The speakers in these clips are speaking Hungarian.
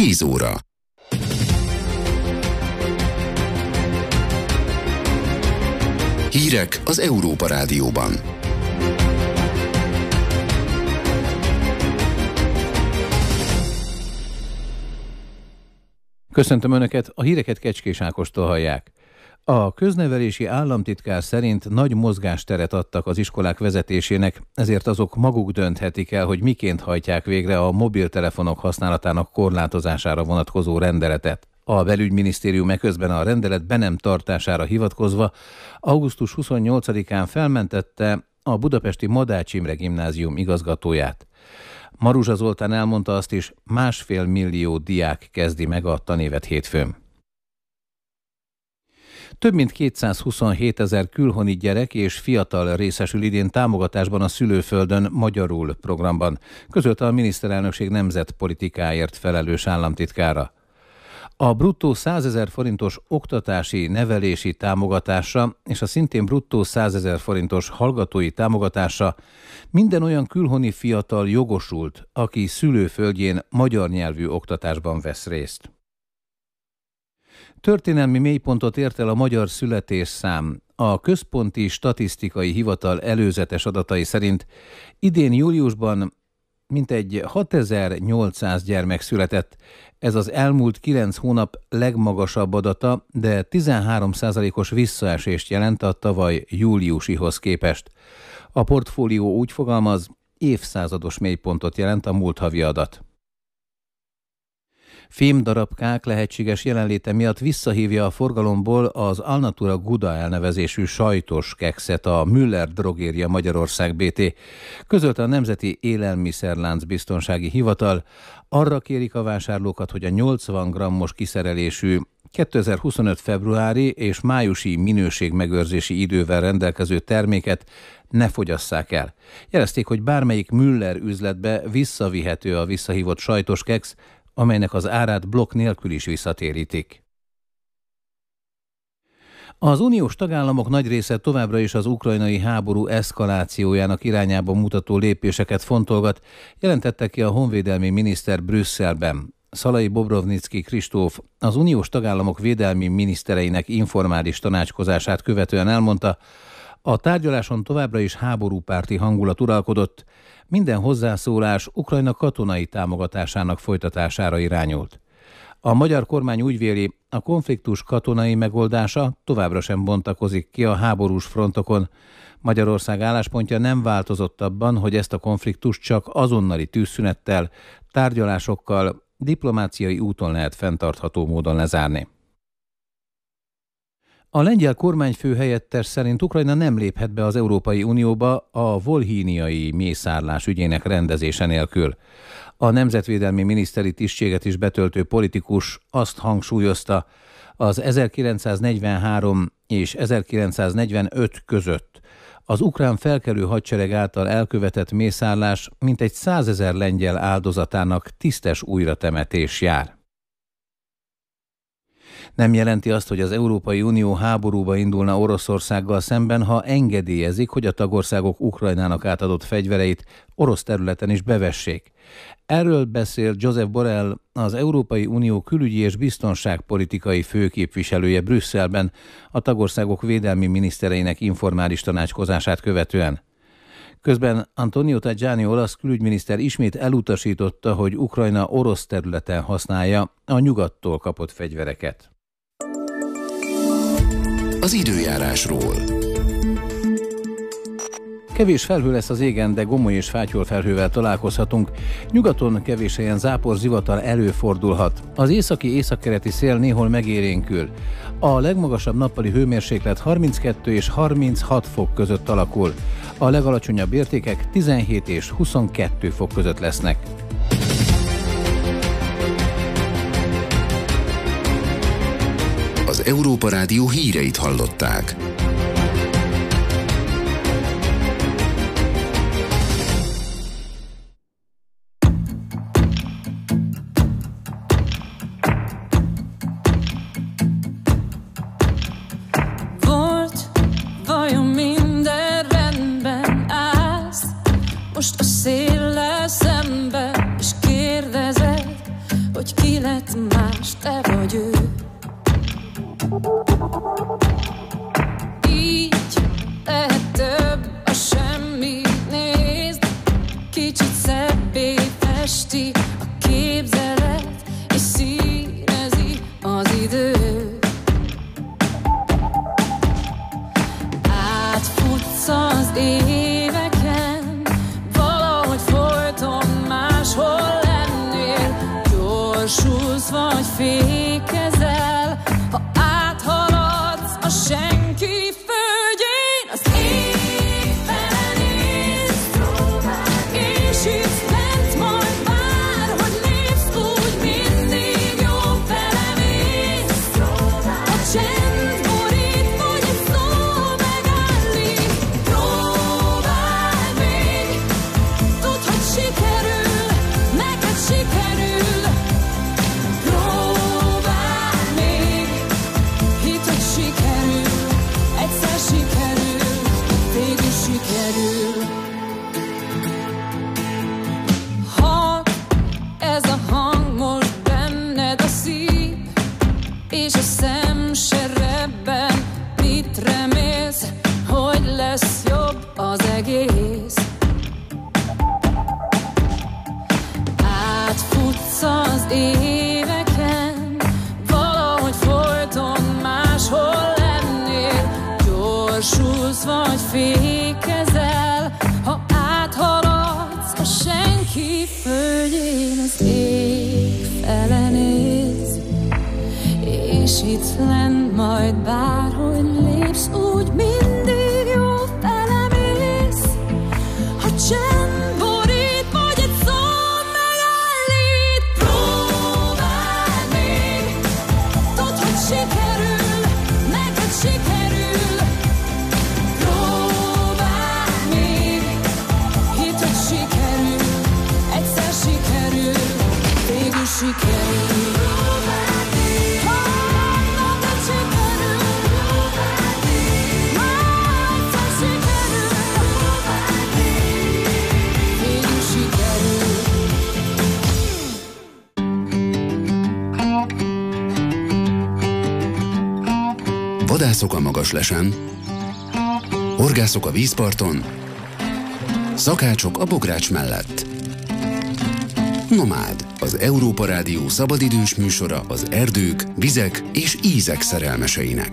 10 óra. Hírek az Európa Rádióban. Köszöntöm Önöket, a híreket Kecskés Ákostól hallják. A köznevelési államtitkár szerint nagy mozgásteret adtak az iskolák vezetésének, ezért azok maguk dönthetik el, hogy miként hajtják végre a mobiltelefonok használatának korlátozására vonatkozó rendeletet. A belügyminisztérium eközben a rendelet be nem tartására hivatkozva augusztus 28-án felmentette a budapesti Madács Imre Gimnázium igazgatóját. Maruzsa Zoltán elmondta azt is, 1,5 millió diák kezdi meg a tanévet hétfőn. Több mint 227 000 külhoni gyerek és fiatal részesül idén támogatásban a Szülőföldön Magyarul programban, közölte a miniszterelnökség nemzetpolitikáért felelős államtitkára. A bruttó 100 000 forintos oktatási, nevelési támogatásra és a szintén bruttó 100 000 forintos hallgatói támogatásra minden olyan külhoni fiatal jogosult, aki szülőföldjén magyar nyelvű oktatásban vesz részt. Történelmi mélypontot ért el a magyar születésszám. A Központi Statisztikai Hivatal előzetes adatai szerint idén júliusban mintegy 6800 gyermek született. Ez az elmúlt 9 hónap legmagasabb adata, de 13%-os visszaesést jelent a tavaly júliusihoz képest. A portfólió úgy fogalmaz, évszázados mélypontot jelent a múlt havi adat. Fémdarabkák lehetséges jelenléte miatt visszahívja a forgalomból az Alnatura Gouda elnevezésű sajtos kekszet a Müller Drogéria Magyarország Bt. Közölte a Nemzeti Élelmiszerlánc Biztonsági Hivatal. Arra kérik a vásárlókat, hogy a 80 grammos kiszerelésű 2025. februári és májusi minőségmegőrzési idővel rendelkező terméket ne fogyasszák el. Jelezték, hogy bármelyik Müller üzletbe visszavihető a visszahívott sajtos keksz, amelynek az árát blokk nélkül is visszatérítik. Az uniós tagállamok nagy része továbbra is az ukrajnai háború eszkalációjának irányába mutató lépéseket fontolgat, jelentette ki a honvédelmi miniszter Brüsszelben. Szalai Bobrovnicki Kristóf az uniós tagállamok védelmi minisztereinek informális tanácskozását követően elmondta, a tárgyaláson továbbra is háborúpárti hangulat uralkodott, minden hozzászólás Ukrajna katonai támogatásának folytatására irányult. A magyar kormány úgy véli, a konfliktus katonai megoldása továbbra sem bontakozik ki a háborús frontokon. Magyarország álláspontja nem változott abban, hogy ezt a konfliktust csak azonnali tűzszünettel, tárgyalásokkal, diplomáciai úton lehet fenntartható módon lezárni. A lengyel kormányfő helyettes szerint Ukrajna nem léphet be az Európai Unióba a volhíniai mészárlás ügyének rendezése nélkül. A nemzetvédelmi miniszteri tisztséget is betöltő politikus azt hangsúlyozta, az 1943 és 1945 között az ukrán felkelő hadsereg által elkövetett mészárlás mintegy 100 000 lengyel áldozatának tisztes újratemetés jár. Nem jelenti azt, hogy az Európai Unió háborúba indulna Oroszországgal szemben, ha engedélyezik, hogy a tagországok Ukrajnának átadott fegyvereit orosz területen is bevessék. Erről beszél Josep Borrell, az Európai Unió külügyi és biztonságpolitikai főképviselője Brüsszelben a tagországok védelmi minisztereinek informális tanácskozását követően. Közben Antonio Tajani olasz külügyminiszter ismét elutasította, hogy Ukrajna orosz területen használja a nyugattól kapott fegyvereket. Az időjárásról. Kevés felhő lesz az égen, de gomoly és fátyol felhővel találkozhatunk. Nyugaton kevés helyen zápor, zivatar előfordulhat. Az északi-északkeleti szél néhol megélénkül. A legmagasabb nappali hőmérséklet 32 és 36 fok között alakul. A legalacsonyabb értékek 17 és 22 fok között lesznek. Az Európa Rádió híreit hallották. Most a széllel szembe, és kérdezed, hogy ki lett majd lesz jobb az egész. Átfutsz az éveken, valahogy folyton máshol lennél. Gyorsulsz vagy fékezel, ha áthaladsz a senki földjén. Az ég felenéz, és itt lenn majd bárhogy lépsz, úgy mindig jó felemész. Ha csend borít, vagy egy szó megállít, próbáld még. Tudd, hogy sikerül, neked sikerül. Próbáld még, hidd, hogy sikerül, egyszer sikerül, végül sikerül. Vadászok a Magaslesen, horgászok a vízparton, szakácsok a bogrács mellett. Nomád, az Európa Rádió szabadidős műsora az erdők, vizek és ízek szerelmeseinek.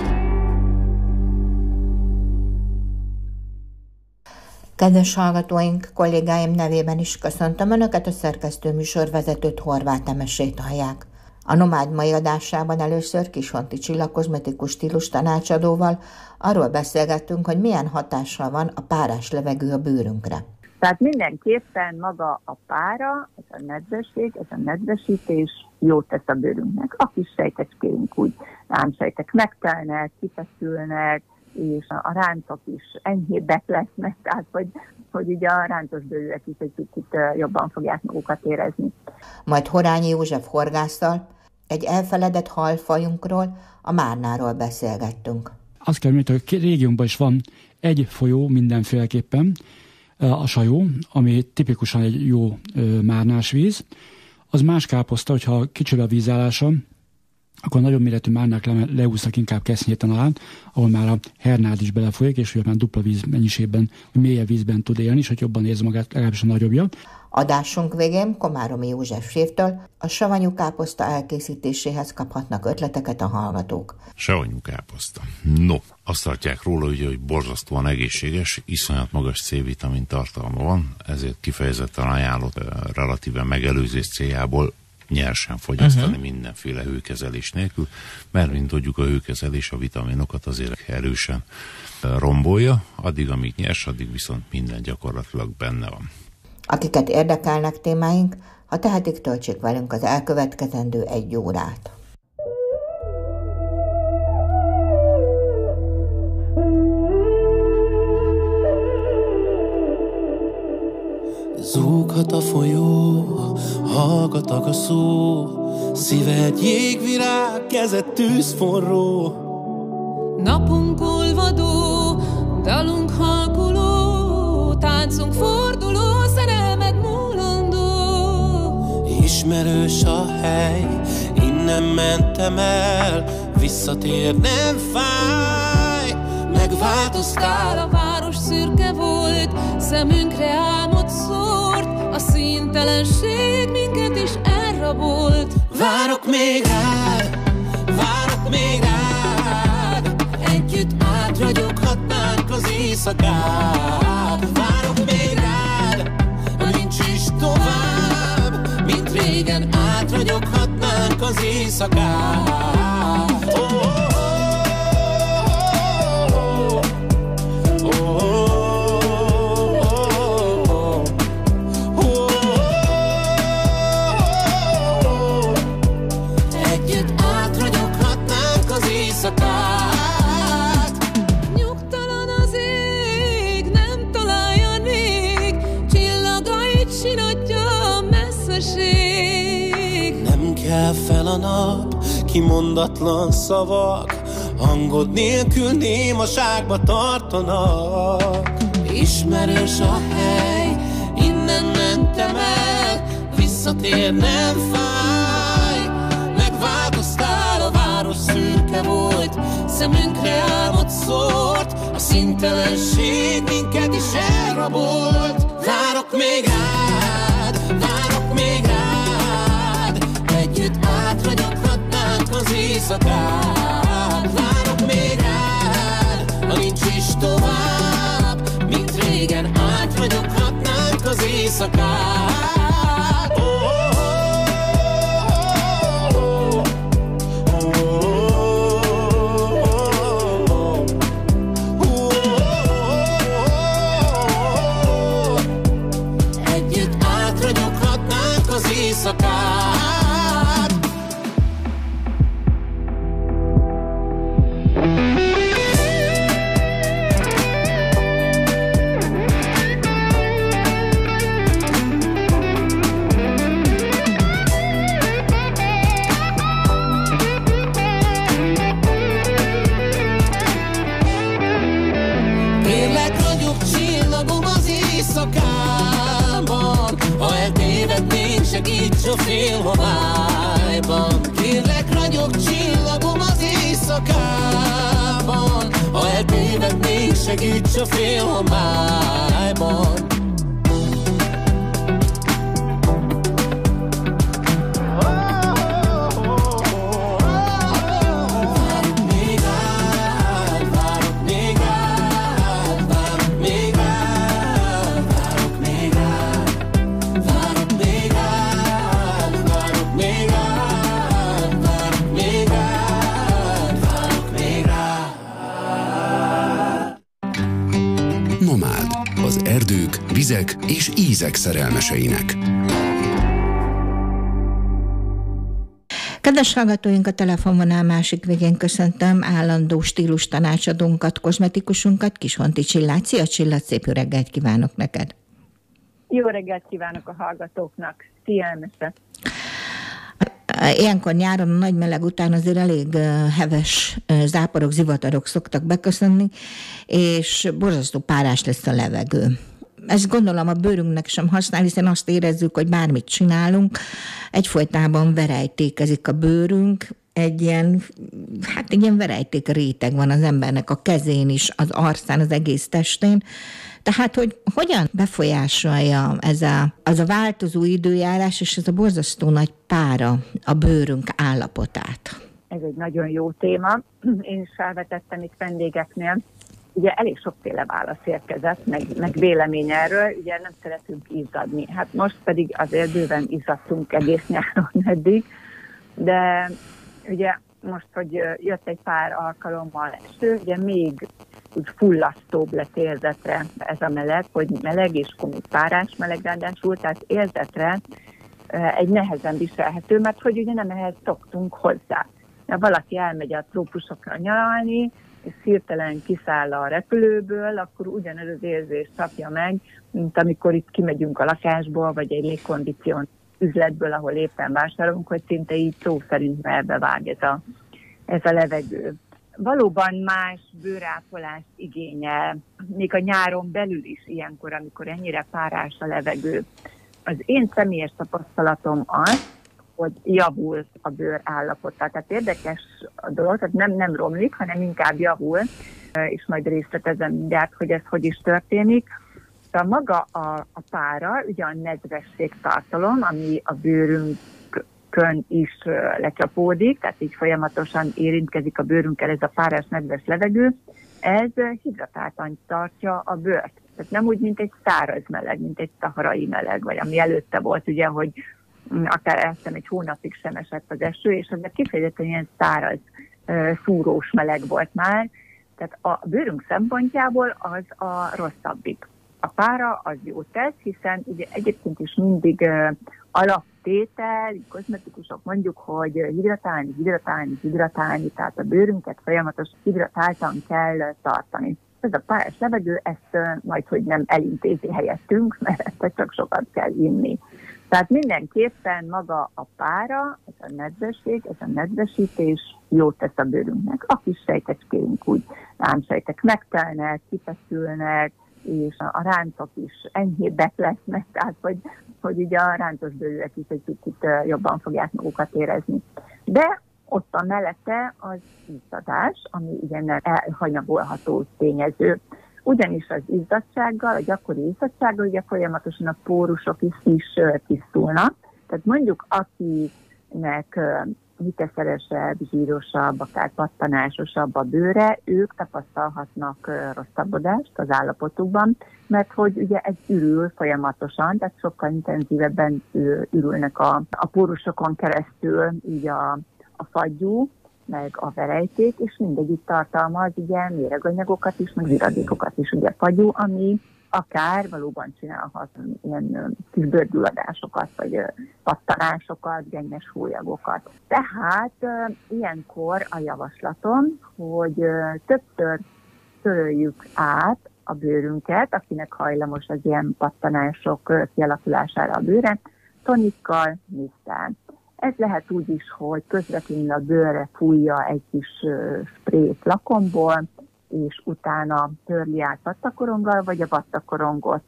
Kedves hallgatóink, kollégáim nevében is köszöntöm Önöket, a szerkesztő műsorvezetőt, Horváth Emesét hallják. A Nomád mai adásában először Kishonti Csilla kozmetikus stílus tanácsadóval arról beszélgettünk, hogy milyen hatással van a párás levegő a bőrünkre. Tehát mindenképpen maga a pára, ez a nedvesség, ez a nedvesítés jót tesz a bőrünknek. A kis sejtecskéink úgy rámsejtek megtelnek, kifeszülnek, és a rántok is enyhébbek lesznek, tehát hogy így a rántos bőrűek is egy kicsit jobban fogják magukat érezni. Majd Horányi József horgásszal egy elfeledett halfajunkról, a Márnáról beszélgettünk. Azt kell mondani, hogy a régiónkban is van egy folyó mindenféleképpen, a Sajó, ami tipikusan egy jó márnás víz. Az más káposzta, hogyha kicsi a vízállása, akkor nagyon méretű márnák leúsznak inkább Kesznyéten alá, ahol már a hernád is belefolyik, és ugye már dupla víz mennyiségben, mélyebb vízben tud élni, és hogy jobban érzi magát, legalábbis a nagyobbja. Adásunk végén Komáromi József séftől a savanyú káposzta elkészítéséhez kaphatnak ötleteket a hallgatók. Savanyú káposzta. No, azt tartják róla, ugye, hogy borzasztóan egészséges, iszonyat magas C-vitamin tartalma van, ezért kifejezetten ajánlott relatíve megelőzés céljából nyersen fogyasztani mindenféle hőkezelés nélkül, mert mint tudjuk, a hőkezelés a vitaminokat azért erősen rombolja, addig, amíg nyers, addig viszont minden gyakorlatilag benne van. Akiket érdekelnek témáink, ha tehetik, töltsék velünk az elkövetkezendő 1 órát. Zúghat a folyó, hallgatag a szó, szíved jégvirág, kezed tűzforró. Napunk olvadó, dalunk halkuló, táncunk forduló, szerelmed múlandó. Ismerős a hely, innen mentem el, visszatér nem fáj. Megváltoztál, a város szürke volt, szemünkre álmot szórt, a színtelenség minket is elrabolt. Várok még rád, várok még rád, együtt átragyoghatnánk az éjszakát. Várok még rád, nincs is tovább, mint régen átragyoghatnánk az éjszakát. Nyugtalan az ég, nem találja még, csillagait sinadja a messzeség. Nem kell fel a nap, kimondatlan szavak, hangod nélkül némaságba tartanak. Ismerős a hely, innen mentem el, visszatér nem fáj. Megváltoztál, a város szürke volt, szemünkre álmot szórt, a színtelenség minket is elrabolt. Várok még rád, együtt átragyoghatnánk az éjszakát. Várok még rád, ha nincs is tovább, mint régen átragyoghatnánk az éjszakát. Segíts a félhomályban, kérlek ragyog csillagom az éjszakában. Ha eltévednék, segíts a félhomályban. Nomád, az erdők, vizek és ízek szerelmeseinek. Kedves hallgatóink, a telefonvonal másik végén köszöntöm állandó stílus tanácsadónkat, kozmetikusunkat, Kishonti Csillát. Szia Csilla, szép jó reggelt kívánok neked! Jó reggelt kívánok a hallgatóknak! Szia, Elmese! Ilyenkor nyáron a nagy meleg után azért elég heves záporok, zivatarok szoktak beköszönni, és borzasztó párás lesz a levegő. Ezt gondolom a bőrünknek sem használ, hiszen azt érezzük, hogy bármit csinálunk, egyfolytában verejtékezik a bőrünk, egy ilyen verejték réteg van az embernek a kezén is, az arcán, az egész testén. Tehát, hogy hogyan befolyásolja az a változó időjárás és ez a borzasztó nagy pára a bőrünk állapotát? Ez egy nagyon jó téma. Én is felvetettem itt vendégeknél. Ugye elég sokféle válasz érkezett, meg vélemény erről. Ugye nem szeretünk izzadni. Hát most pedig azért bőven izzadtunk egész nyáron eddig. De ugye most, hogy jött egy pár alkalommal eső, ugye még úgy fullasztóbb lett érzetre ez a meleg, hogy meleg és komoly párás meleg ráadásul, tehát érzetre egy nehezen viselhető, mert hogy ugye nem ehhez szoktunk hozzá. Ha valaki elmegy a trópusokra nyaralni, és hirtelen kiszáll a repülőből, akkor ugyanez az érzést kapja meg, mint amikor itt kimegyünk a lakásból, vagy egy légkondición üzletből, ahol éppen vásárolunk, hogy szinte így szó szerint elbevág ez a levegő. Valóban más bőrápolást igényel, még a nyáron belül is ilyenkor, amikor ennyire párás a levegő. Az én személyes tapasztalatom az, hogy javul a bőr állapota. Tehát érdekes a dolog, tehát nem romlik, hanem inkább javul, és majd részletezem mindjárt, hogy ez hogy is történik. Tehát maga a pára, ugye a nedvesség tartalom, ami a bőrünkön is lecsapódik, tehát így folyamatosan érintkezik a bőrünkkel ez a párás nedves levegő, ez hidratáltan tartja a bőrt. Tehát nem úgy, mint egy száraz meleg, mint egy szaharai meleg, vagy ami előtte volt, ugye, hogy akár elszem egy hónapig sem esett az eső, és ez kifejezetten ilyen száraz, szúrós meleg volt már. Tehát a bőrünk szempontjából az a rosszabbik. A pára az jó tesz, hiszen ugye egyébként is mindig alaptétel, kozmetikusok mondjuk, hogy hidratálni, tehát a bőrünket folyamatos hidratáltan kell tartani. Ez a párás levegő ezt majdhogy nem elintézi helyettünk, mert ezt csak sokat kell inni. Tehát mindenképpen maga a pára, ez a nedvesség, ez a nedvesítés jót tesz a bőrünknek. A kis sejtecskéink úgy lámsejtek megtelnek, kifeszülnek, és a rántok is enyhébbek lesznek, tehát hogy ugye a rántos bőrűek is egy kicsit jobban fogják magukat érezni. De Ott a mellette az izzadás, ami igen elhanyagolható tényező. Ugyanis az izzadsággal, a gyakori izzadsággal ugye folyamatosan a pórusok is tisztulnak. Tehát mondjuk akinek viteszeresebb, zsírosabb, akár pattanásosabb a bőre, ők tapasztalhatnak rosszabbodást az állapotukban, mert hogy ugye ez ürül folyamatosan, tehát sokkal intenzívebben ürülnek a pórusokon keresztül így a fagyú, meg a verejték, és mindegyik tartalmaz ugye méreganyagokat is, meg ziradékokat is, ugye fagyú, ami akár valóban csinálhat ilyen kis bőrgyulladásokat, vagy pattanásokat, gennyes hólyagokat. Tehát ilyenkor a javaslatom, hogy többször töröljük át a bőrünket, akinek hajlamos az ilyen pattanások kialakulására a bőre, tonikkal, miszttel. Ez lehet úgy is, hogy közvetlenül a bőrre fújja egy kis sprét lakomból, és utána törli át vattakoronggal, vagy a vattakorongot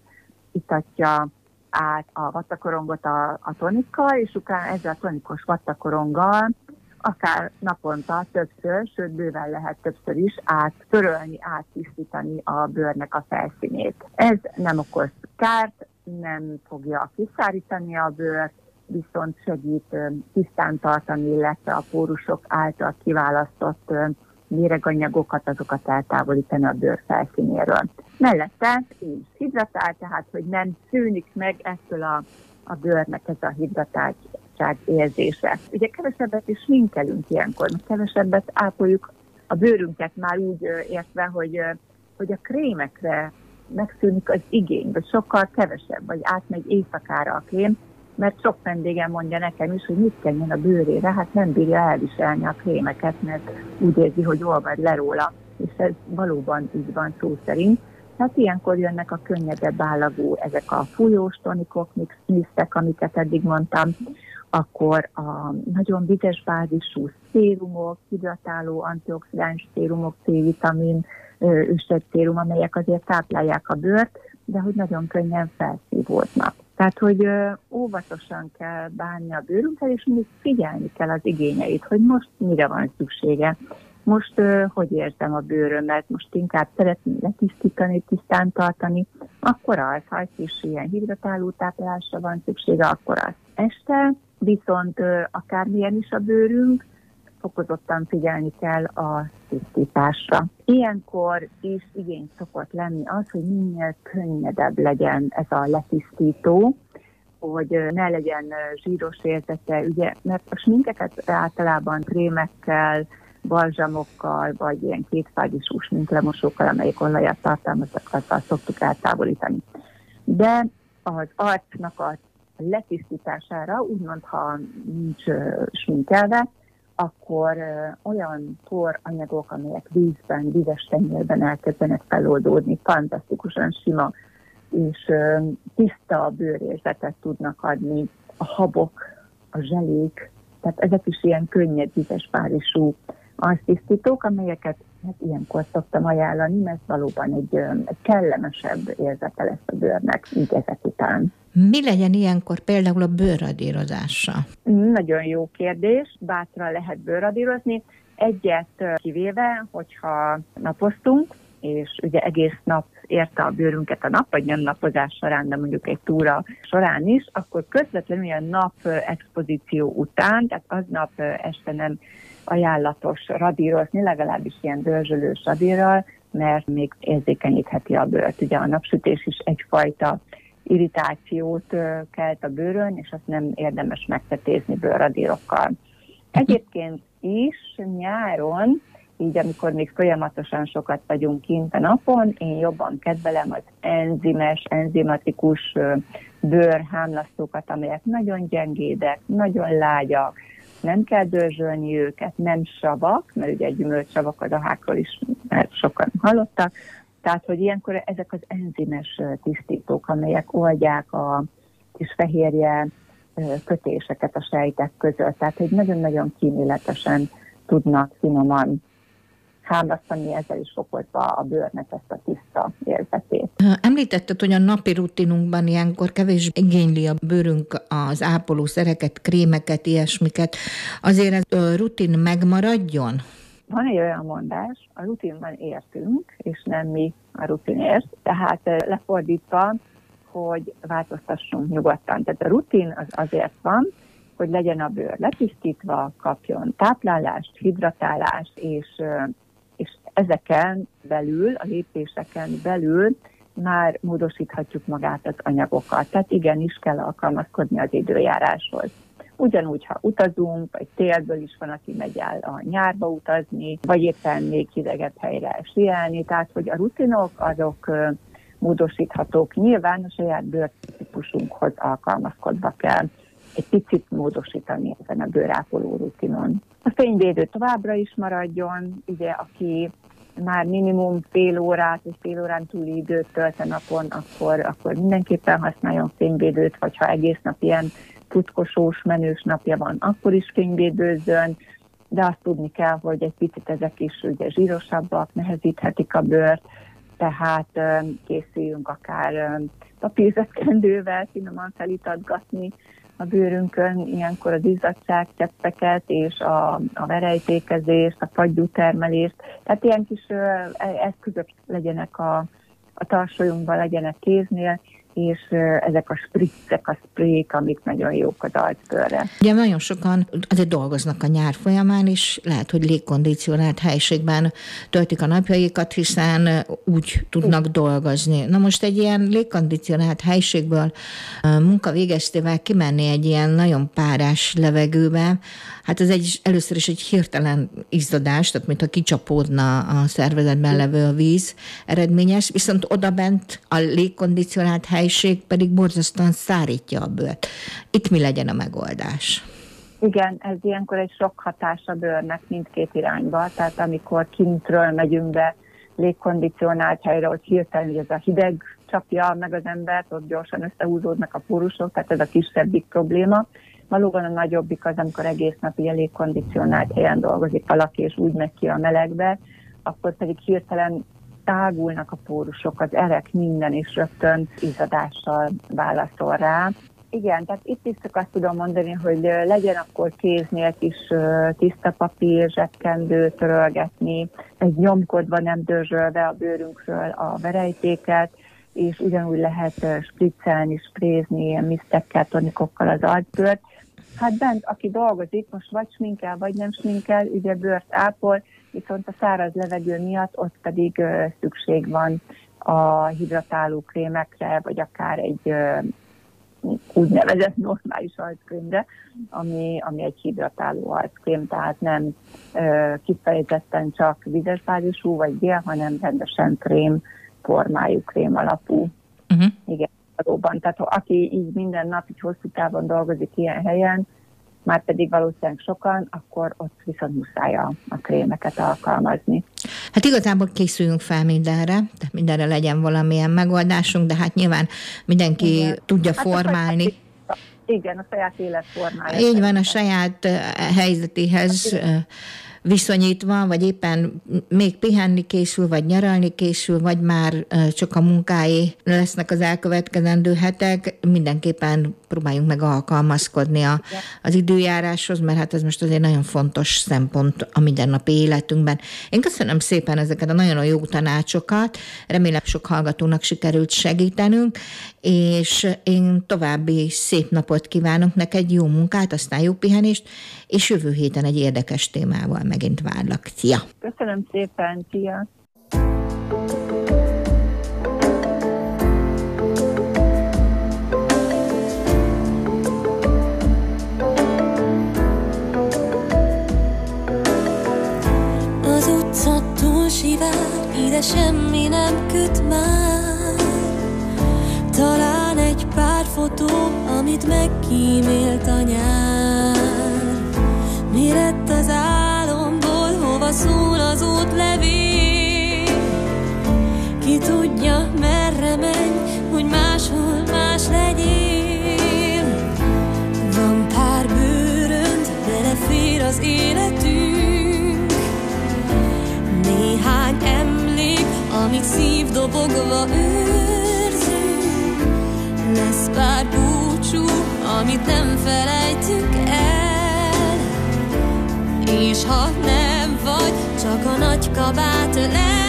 itatja át a vattakorongot a tonikkal, és utána ezzel a tonikos vattakoronggal akár naponta többször, sőt bőven lehet többször is áttörölni, áttisztítani a bőrnek a felszínét. Ez nem okoz kárt, nem fogja kiszárítani a bőrt, viszont segít tisztán tartani, illetve a pórusok által kiválasztott méreganyagokat, azokat eltávolítani a bőr felszínéről. Mellette így hidratál, tehát hogy nem szűnik meg ettől a bőrnek ez a hidratáltság érzése. Ugye kevesebbet is sminkelünk ilyenkor, mert kevesebbet ápoljuk a bőrünket már úgy értve, hogy a krémekre megszűnik az igény, vagy sokkal kevesebb, vagy átmegy éjszakára a krém, mert sok vendégem mondja nekem is, hogy mit kenjen a bőrére, hát nem bírja elviselni a krémeket, mert úgy érzi, hogy olvad le róla, és ez valóban így van szó szerint. Hát ilyenkor jönnek a könnyedebb állagú, ezek a fújós tonikok, mixtek, amiket eddig mondtam, akkor a nagyon vizes bázisú szérumok, hidratáló, antioxidáns szérumok, C-vitamin, üstöd-szérum, amelyek azért táplálják a bőrt, de hogy nagyon könnyen felszívódnak. Tehát, hogy óvatosan kell bánni a bőrünkkel, és mindig figyelni kell az igényeit, hogy most mire van szüksége. Most hogy érzem a bőrömet, most inkább szeretném letisztítani, tisztán tartani, akkor az, ha egy kis ilyen hidratáló táplálásra van szüksége, akkor az este, viszont akármilyen is a bőrünk, fokozottan figyelni kell a tisztításra. Ilyenkor is igény szokott lenni az, hogy minél könnyedebb legyen ez a letisztító, hogy ne legyen zsíros érzete, ugye, mert a sminkeket általában krémekkel, balzsamokkal, vagy ilyen kétfázisú sminklemosókkal, amelyek olajat tartalmaznak, azzal szoktuk eltávolítani. De az arcnak a letisztítására, úgymond, ha nincs sminkelve, akkor olyan poranyagok, amelyek vízben, vizes tenyérben elkezdenek feloldódni, fantasztikusan sima és tiszta bőrérzetet tudnak adni. A habok, a zselék, tehát ezek is ilyen könnyed, vizes bázisú arctisztítók, amelyeket hát ilyenkor szoktam ajánlani, mert valóban egy kellemesebb érzete lesz a bőrnek így ezek után. Mi legyen ilyenkor például a bőrradírozása? Nagyon jó kérdés, bátran lehet bőrradírozni. Egyet kivéve, hogyha napoztunk, és ugye egész nap érte a bőrünket a nap, vagy nem napozás során, de mondjuk egy túra során is, akkor közvetlenül a nap expozíció után, tehát aznap este nem ajánlatos radírozni, legalábbis ilyen dörzsölős radírral, mert még érzékenyítheti a bőrt. Ugye a napsütés is egyfajta irritációt kelt a bőrön, és azt nem érdemes megtetézni bőrradírokkal. Egyébként is nyáron, így amikor még folyamatosan sokat vagyunk kint a napon, én jobban kedvelem az enzimatikus bőrhámlasztókat, amelyek nagyon gyengédek, nagyon lágyak, nem kell dörzsölni őket, nem savak, mert ugye egy gyümölcsavak a dahákról is mert sokan hallottak, tehát, hogy ilyenkor ezek az enzimes tisztítók, amelyek oldják a kis fehérje kötéseket a sejtek között, tehát hogy nagyon-nagyon kíméletesen tudnak finoman hámlasztani, ezzel is fokozva a bőrnek ezt a tiszta érzetét. Említetted, hogy a napi rutinunkban ilyenkor kevés igényli a bőrünk az ápolószereket, krémeket, ilyesmiket. Azért ez rutin megmaradjon? Van egy olyan mondás, a rutinban értünk, és nem mi a rutinért. Tehát lefordítva, hogy változtassunk nyugodtan. Tehát a rutin az azért van, hogy legyen a bőr letisztítva, kapjon táplálást, hidratálást, és ezeken belül, a lépéseken belül már módosíthatjuk magát az anyagokat. Tehát igenis kell alkalmazkodni az időjáráshoz. Ugyanúgy, ha utazunk, vagy télből is van, aki megy el a nyárba utazni, vagy éppen még hidegebb helyre sielni, tehát hogy a rutinok azok módosíthatók. Nyilván a saját bőrtípusunkhoz alkalmazkodva kell egy picit módosítani ezen a bőrápoló rutinon. A fényvédő továbbra is maradjon, ugye aki már minimum fél órát és fél órán túli időt tölt a napon, akkor mindenképpen használjon fényvédőt, vagy ha egész nap ilyen tutkosós, menős napja van, akkor is fényvédőzzön, de azt tudni kell, hogy egy picit ezek is ugye zsírosabbak, nehezíthetik a bőrt, tehát készüljünk akár papírzsebkendővel finoman felitatgatni a bőrünkön, ilyenkor az izzadságcseppeket és a verejtékezést, a fagyútermelést, tehát ilyen kis eszközök legyenek a tarsolyunkban, legyenek kéznél, és ezek a spritzek, a sprék, amik nagyon jók az arcbőrre. Ugye nagyon sokan azért dolgoznak a nyár folyamán, és lehet, hogy légkondicionált helyiségben töltik a napjaikat, hiszen úgy tudnak dolgozni. Na most egy ilyen légkondicionált helyiségből munka végeztével kimenni egy ilyen nagyon párás levegőbe, hát ez először is egy hirtelen izzadás, tehát mintha kicsapódna a szervezetben levő a víz eredményes, viszont odabent a légkondicionált helység pedig borzasztóan szárítja a bőrt. Itt mi legyen a megoldás? Igen, ez ilyenkor egy sok hatás a bőrnek mindkét irányba, tehát amikor kintről megyünk be légkondicionált helyre, ott hirtelen, hogy ez a hideg csapja meg az embert, ott gyorsan összehúzódnak a pórusok, tehát ez a kisebbik probléma. Valóban a nagyobbik az, amikor egész nap ilyen légkondicionált helyen dolgozik valaki, és úgy megy ki a melegbe, akkor pedig hirtelen tágulnak a pórusok, az erek minden, és rögtön izzadással válaszol rá. Igen, tehát itt is csak azt tudom mondani, hogy legyen akkor kéznél is tiszta papír, zsebkendő, törölgetni, egy nyomkodva, nem dörzsölve a bőrünkről a verejtéket, és ugyanúgy lehet spriccelni, sprézni ilyen misztekkel, tonikokkal az arcbőrt. Hát bent, aki dolgozik, most vagy sminkel, vagy nem sminkel, ugye bőrt ápol, viszont a száraz levegő miatt ott pedig szükség van a hidratáló krémekre, vagy akár egy úgynevezett normális arckrémre, ami egy hidratáló arckrém, tehát nem kifejezetten csak vizes bázisú vagy gél, hanem rendesen krém formájú, krém alapú. Igen, valóban. Tehát aki így minden nap, így hosszú távon dolgozik ilyen helyen, már pedig valószínűleg sokan, akkor ott viszont muszáj a krémeket alkalmazni. Hát igazából készüljünk fel mindenre, tehát mindenre legyen valamilyen megoldásunk, de hát nyilván mindenki tudja formálni. Igen, a saját életformája. Így van, a saját helyzetéhez viszonyítva, vagy éppen még pihenni készül, vagy nyaralni készül, vagy már csak a munkáé lesznek az elkövetkezendő hetek, mindenképpen próbáljunk meg alkalmazkodni az időjáráshoz, mert hát ez most azért nagyon fontos szempont a mindennapi életünkben. Én köszönöm szépen ezeket a nagyon jó tanácsokat, remélem sok hallgatónak sikerült segítenünk, és én további szép napot kívánok neked, jó munkát, aztán jó pihenést, és jövő héten egy érdekes témával megint várlak. Szia! Köszönöm szépen, szia! Az utca túl sivár, ide semmi nem köt már. Talán egy pár fotó, amit megkímélt a nyár. Mi lett az álomból, hova szól az útlevél? Ki tudja, merre menj, hogy máshol más legyél. Van pár bőrönd, belefér az életünk. Néhány emlék, amíg szívdobogva ül. Lesz pár búcsú, amit nem felejtünk el, és ha nem vagy, csak a nagy kabát le.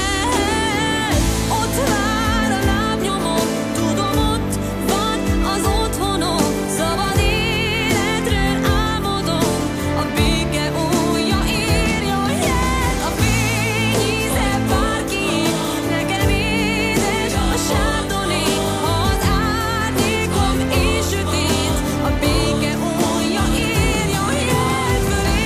Ott vár a lábnyomom, tudom, ott van az otthonom, szabad életről álmodom, a béke ója írja jel, a fény íze bárki, nekem édes a sárdoni, ha az árnyékom és sütít, a béke ója írja jel fölé.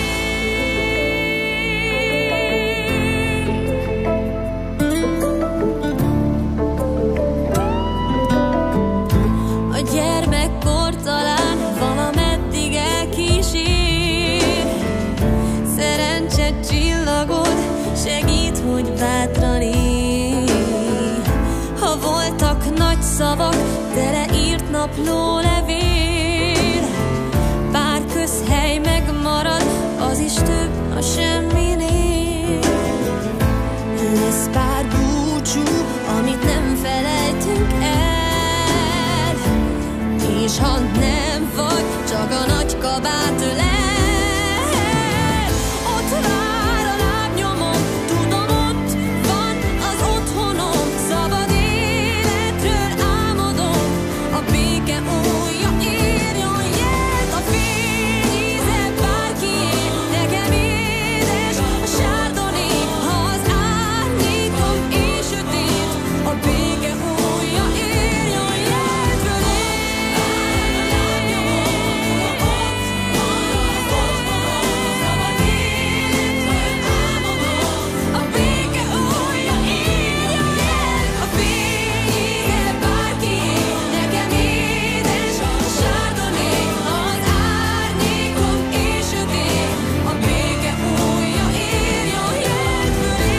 A gyermekkor talán valameddig elkísér, szerencse csillagod segít, hogy bátran élj. Ha voltak nagy szavak, teleírt naplólevél, pár közhely megmarad, az is több a semminél. Lesz pár búcsú, amit nem felejtünk el, és ha nem vagy, csak a nagy kabát le. Ott vár a lábnyomom, tudom, ott van az otthonom, szabad életről álmodom, a béke ója írjon jelt, a fény íze bárkié, nekem édes a sárdoni, ha az árnyékom és sötét, a béke ója írjon jelt fölé. A béke ója írjon jelt, a fény íze bárkié, nekem édes a sárdoni, ha az árnyékom és sötét, a béke ója írjon jelt fölé.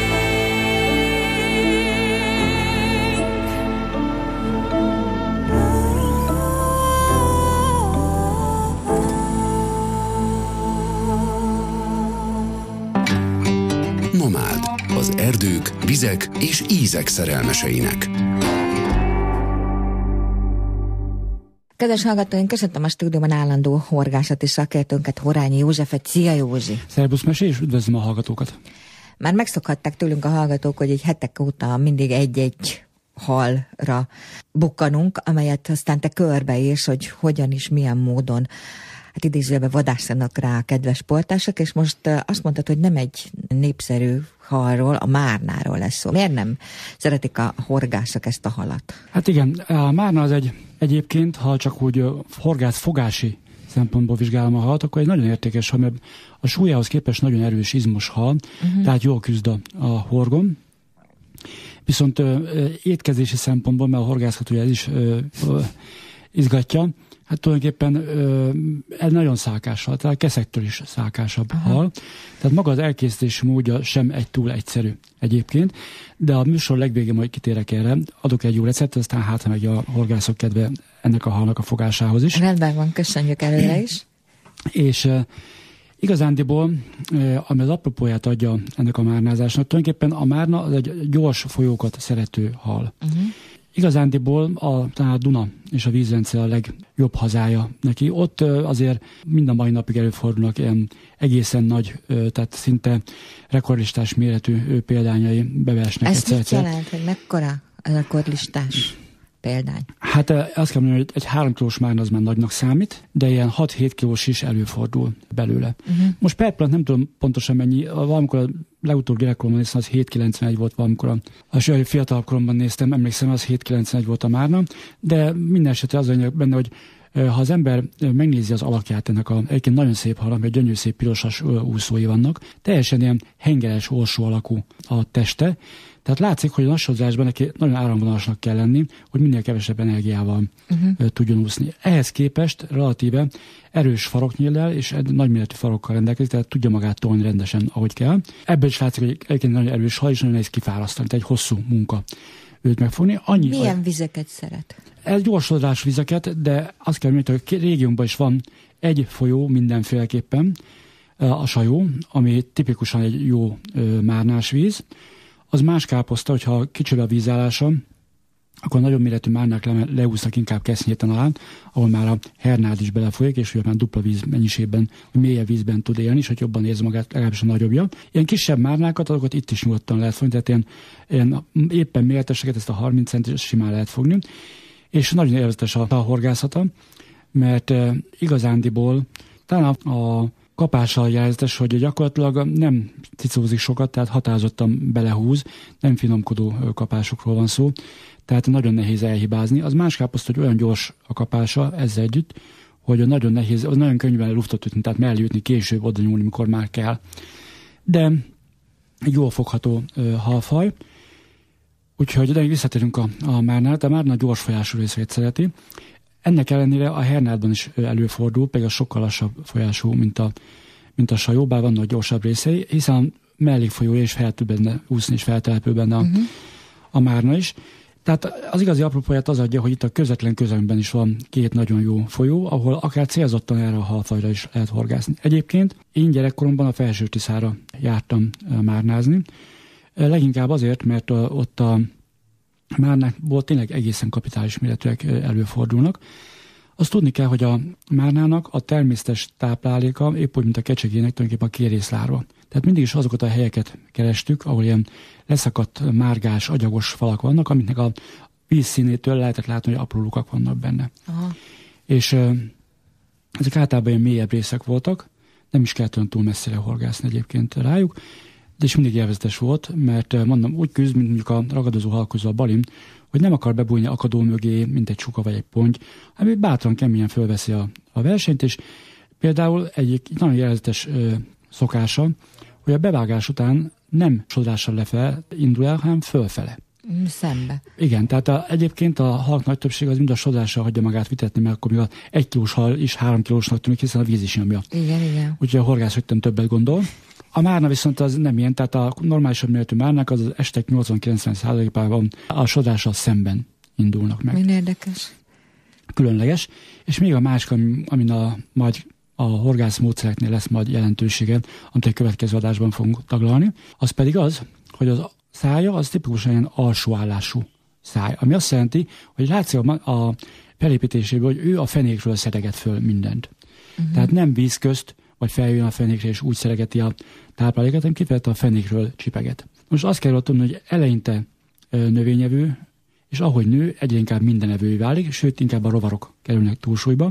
Nomád. Az erdők, vizek és ízek szerelmeseinek. Kedves hallgatóink, köszöntöm a stúdióban állandó horgászati szakértőnket, Horányi Józsefet. Szia, Józsi! Szerbusz Mese, és üdvözlöm a hallgatókat! Már megszokhatták tőlünk a hallgatók, hogy egy hetek óta mindig egy-egy halra bukkanunk, amelyet aztán te körbeírsz, hogy hogyan is, milyen módon, hát idézőjelben vadászanak rá a kedves sportások, és most azt mondtad, hogy nem egy népszerű halról, a márnáról lesz szó. Miért nem szeretik a horgászok ezt a halat? Hát igen, a márna az egyébként, ha csak úgy horgászfogási szempontból vizsgálom a halat, akkor egy nagyon értékes hal, mert a súlyához képest nagyon erős, izmos hal, tehát jól küzd a horgon. Viszont étkezési szempontból, mert a horgászat ugye ez is izgatja, hát tulajdonképpen ez nagyon szálkás hal, tehát a keszektől is szálkásabb hal. Tehát maga az elkészítési módja sem túl egyszerű egyébként, de a műsor legvégén majd kitérek erre, adok egy jó receptet, aztán hát megy a horgászok kedve ennek a halnak a fogásához is. Rendben van, köszönjük előre is. És igazándiból, ami az apropóját adja ennek a márnázásnak, tulajdonképpen a márna az egy gyors folyókat szerető hal. Igazándiból talán a Duna és a vízrendszer a legjobb hazája neki. Ott azért mind a mai napig előfordulnak ilyen egészen nagy, tehát szinte rekordlistás méretű példányai bevesnek. Ez mit jelent, hogy mekkora a rekordlistás példány? Hát azt kell mondani, hogy egy 3 kilós márna az már nagynak számít, de ilyen 6-7 kilós is előfordul belőle. Most per pillanat nem tudom pontosan mennyi, valamikor a legutóbb gyerekkoromban néztem, az 7,91 volt valamikor. A fiatalabb koromban néztem, emlékszem, az 7,91 volt a márna, de minden esetre az anyag benne, hogy ha az ember megnézi az alakját ennek egyébként nagyon szép hal, mert gyönyörű szép pirosas úszói vannak, teljesen ilyen hengeres, orsó alakú a teste, tehát látszik, hogy a nasodásban neki nagyon áramvonalasnak kell lenni, hogy minél kevesebb energiával tudjon úszni. Ehhez képest relatíve erős faroknyíllel és nagyméretű farokkal rendelkezik, tehát tudja magát tolni rendesen, ahogy kell. Ebből is látszik, hogy egyébként nagyon erős hal, és nagyon nehéz kifárasztani, tehát egy hosszú munka őt megfogni. Milyen vizeket szeret? Ez gyorsodás vizeket, de azt kell mondani, hogy a régiónkban is van egy folyó mindenféleképpen, a Sajó, ami tipikusan egy jó márnás víz. Az más káposzta, hogyha kicsi a vízállása, akkor nagyon méretű márnák leúsznak inkább Kesznyéten alá, ahol már a hernád is belefolyik, és már dupla víz mennyiségben, mélyebb vízben tud élni, és hogy jobban érzi magát, legalábbis a nagyobbja. Ilyen kisebb márnákat, azokat itt is nyugodtan lehet fogni, tehát ilyen éppen méreteseket, ezt a 30 centis simán lehet fogni, és nagyon élvezetes a horgászata, mert igazándiból talán a kapással jelzetes, hogy gyakorlatilag nem cicózik sokat, tehát határozottan belehúz, nem finomkodó kapásokról van szó, tehát nagyon nehéz elhibázni. Az más káposzta, hogy olyan gyors a kapása ezzel együtt, hogy nagyon nehéz, az nagyon könnyűen luftot ütni, tehát mellé ütni, később oda nyúlni, mikor már kell. De egy jól fogható halfaj, úgyhogy de visszatérünk a márnál, a márna gyors folyású részét szereti. Ennek ellenére a hernádban is előfordul, például sokkal lassabb folyású, mint a sajó, bár vannak gyorsabb részei, hiszen mellékfolyója is fel tud benne úszni, és feltelepül benne a márna is. Tehát az igazi apropóját az adja, hogy itt a közvetlen közelünkben is van két nagyon jó folyó, ahol akár célzottan erre a halfajra is lehet horgászni. Egyébként én gyerekkoromban a Felső-Tiszára jártam márnázni, leginkább azért, mert ott a márnákból tényleg egészen kapitális méretűek előfordulnak. Azt tudni kell, hogy a márnának a természetes tápláléka épp úgy, mint a kecsegének tulajdonképpen a kérészlárva. Tehát mindig is azokat a helyeket kerestük, ahol ilyen leszakadt, márgás, agyagos falak vannak, amiknek a vízszínétől lehetett látni, hogy apró lukak vannak benne. Aha. És ezek általában ilyen mélyebb részek voltak, nem is kellett olyan túl messzire horgászni egyébként rájuk, de is mindig élvezetes volt, mert mondom, úgy küzd, mint mondjuk a ragadozó halkozó a balim, hogy nem akar bebújni akadó mögé, mint egy csuka vagy egy ponty, ami bátran, keményen fölveszi a versenyt, és például egy nagyon élvezetes szokása, hogy a bevágás után nem sodrással lefelé indul el, hanem fölfele. Szembe. Igen, tehát egyébként a halk nagy többség az mind a sodrással hagyja magát vitetni, mert akkor még a 1 kilós hal is 3 kilósnak tűnik, hiszen a víz is nyomja. Igen. Úgyhogy a horgász rögtön többet gondol. A márna viszont az nem ilyen, tehát a normálisabb méretű márnák az estek 80-90%-ában a sodrással szemben indulnak meg. Milyen érdekes. Különleges. És még a másik, amin majd a horgász módszereknél lesz majd jelentősége, amit a következő adásban fogunk taglalni, az pedig az, hogy az szája az tipikusan ilyen alsóállású száj, ami azt jelenti, hogy látszik a felépítéséből, hogy ő a fenékről szedeget föl mindent. Tehát nem víz közt, vagy feljön a fenékre, és úgy szeregeti a tápláléket, hanem kifejezetten a fenékről csipeget. Most azt kell tudni, hogy eleinte növényevő, és ahogy nő, egyre inkább mindenevővé válik, sőt, inkább a rovarok kerülnek túlsúlyba.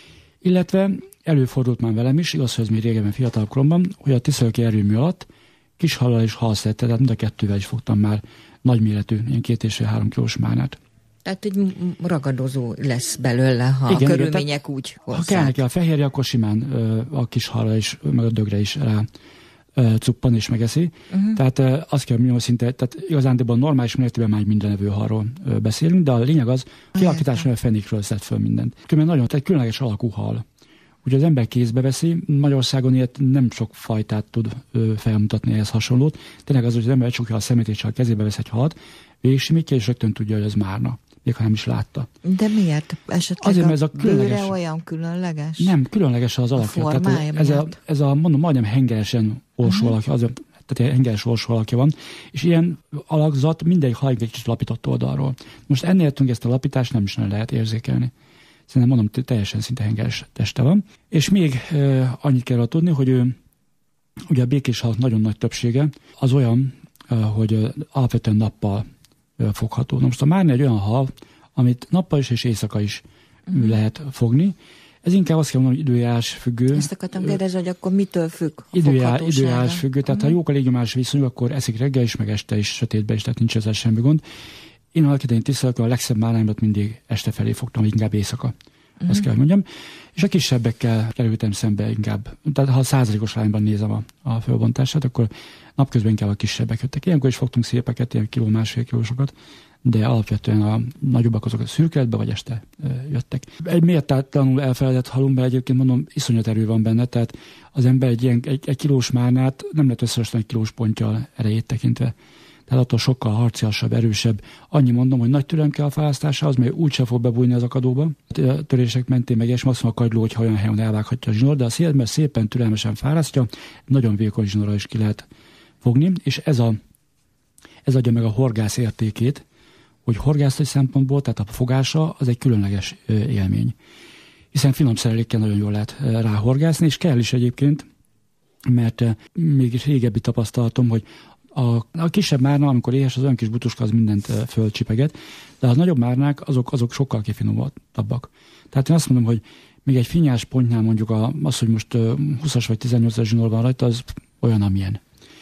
Illetve előfordult már velem is, igaz, hogy ez még régebben fiatalabb koromban, hogy a tiszalöki erőmű alatt kis hallal és halszerte, tehát mind a kettővel is fogtam már nagyméretű, ilyen 2,5-3 kilós márnát. Tehát egy ragadozó lesz belőle, ha igen, a körülmények úgy hozzák. Ha kell neki a fehérje, akkor simán a kis halra is, meg a dögre is rá cuppan és megeszi. Tehát azt kell mondjam, szinte, tehát igazándiból normális méretében már mindenevő halról beszélünk, de a lényeg az, kialakításban a fenékről szed föl mindent. Különben nagyon, tehát különleges alakú hal. Ugye az ember kézbe veszi, Magyarországon ilyet nem sok fajtát tud felmutatni ehhez hasonlót. Tényleg az, hogy az ember csukja a szemét, és ha a kezébe vesz egy halat, végigsimítja, és rögtön tudja, hogy ez márna. Még ha nem is látta. De miért? Esetleg azért, ez a bőre olyan különleges? Nem, különleges az alakja. Tehát ez a mondom, majdnem hengeresen orsó alakja, tehát hengeres orsó alakja van, és ilyen alakzat mindegy halig egy kicsit lapított oldalról. Most ennél ezt a lapítást nem is lehet érzékelni. Szerintem mondom, teljesen szinte hengeres teste van. És még annyit kell tudni, hogy ugye a békés halak nagyon nagy többsége az olyan, hogy alapvetően nappal fogható. Na most a márna egy olyan hal, amit nappal is és éjszaka is lehet fogni. Ez inkább azt kell mondani, hogy időjárás függő. Ezt akartam kérdezni, hogy akkor mitől függ a időjárás függő, tehát ha jók a légjomás viszonyok, akkor eszik reggel is, meg este is, sötétben is, tehát nincs ezzel semmi gond. Én annak idején tisztelek, a legszebb márnáimat mindig este felé fogtam, vagy inkább éjszaka. Azt kell mondjam. És a kisebbekkel kerültem szembe inkább. Tehát ha 100%-os arányban nézem a fölbontását, akkor napközben inkább a kisebbek jöttek. Ilyenkor is fogtunk szépeket, ilyen kiló, másfél kilósokat, de alapvetően a nagyobbak azok a szürkeletbe vagy este jöttek. Egy méltatlanul elfeledett halomban egyébként mondom, iszonyat erő van benne, tehát az ember egy kilós márnát nem lehet összehasonlítani egy kilós ponttyal erejét tekintve. Tehát attól sokkal harciasabb, erősebb. Annyi mondom, hogy nagy türelem kell a választásához, mert úgyse fog bebújni az akadóba. A törések mentén meg, és maximum a kagyló, hogyha olyan helyen elvághatja a zsinór, de a szélben szépen türelmesen fárasztja, nagyon vékony zsinórra is ki lehet fogni, és ez adja meg a horgász értékét, hogy horgászati szempontból, tehát a fogása az egy különleges élmény. Hiszen finom szerelékkel nagyon jól lehet ráhorgászni, és kell is egyébként, mert még régebbi tapasztalatom, hogy a kisebb márna, amikor éhes, az olyan kis butuska, az mindent fölcsipeget, de a nagyobb márnák, azok sokkal kifinomultabbak. Tehát én azt mondom, hogy még egy finnyás pontnál mondjuk az, hogy most 20-as vagy 18-as zsinór van rajta, az olyan, amilyen.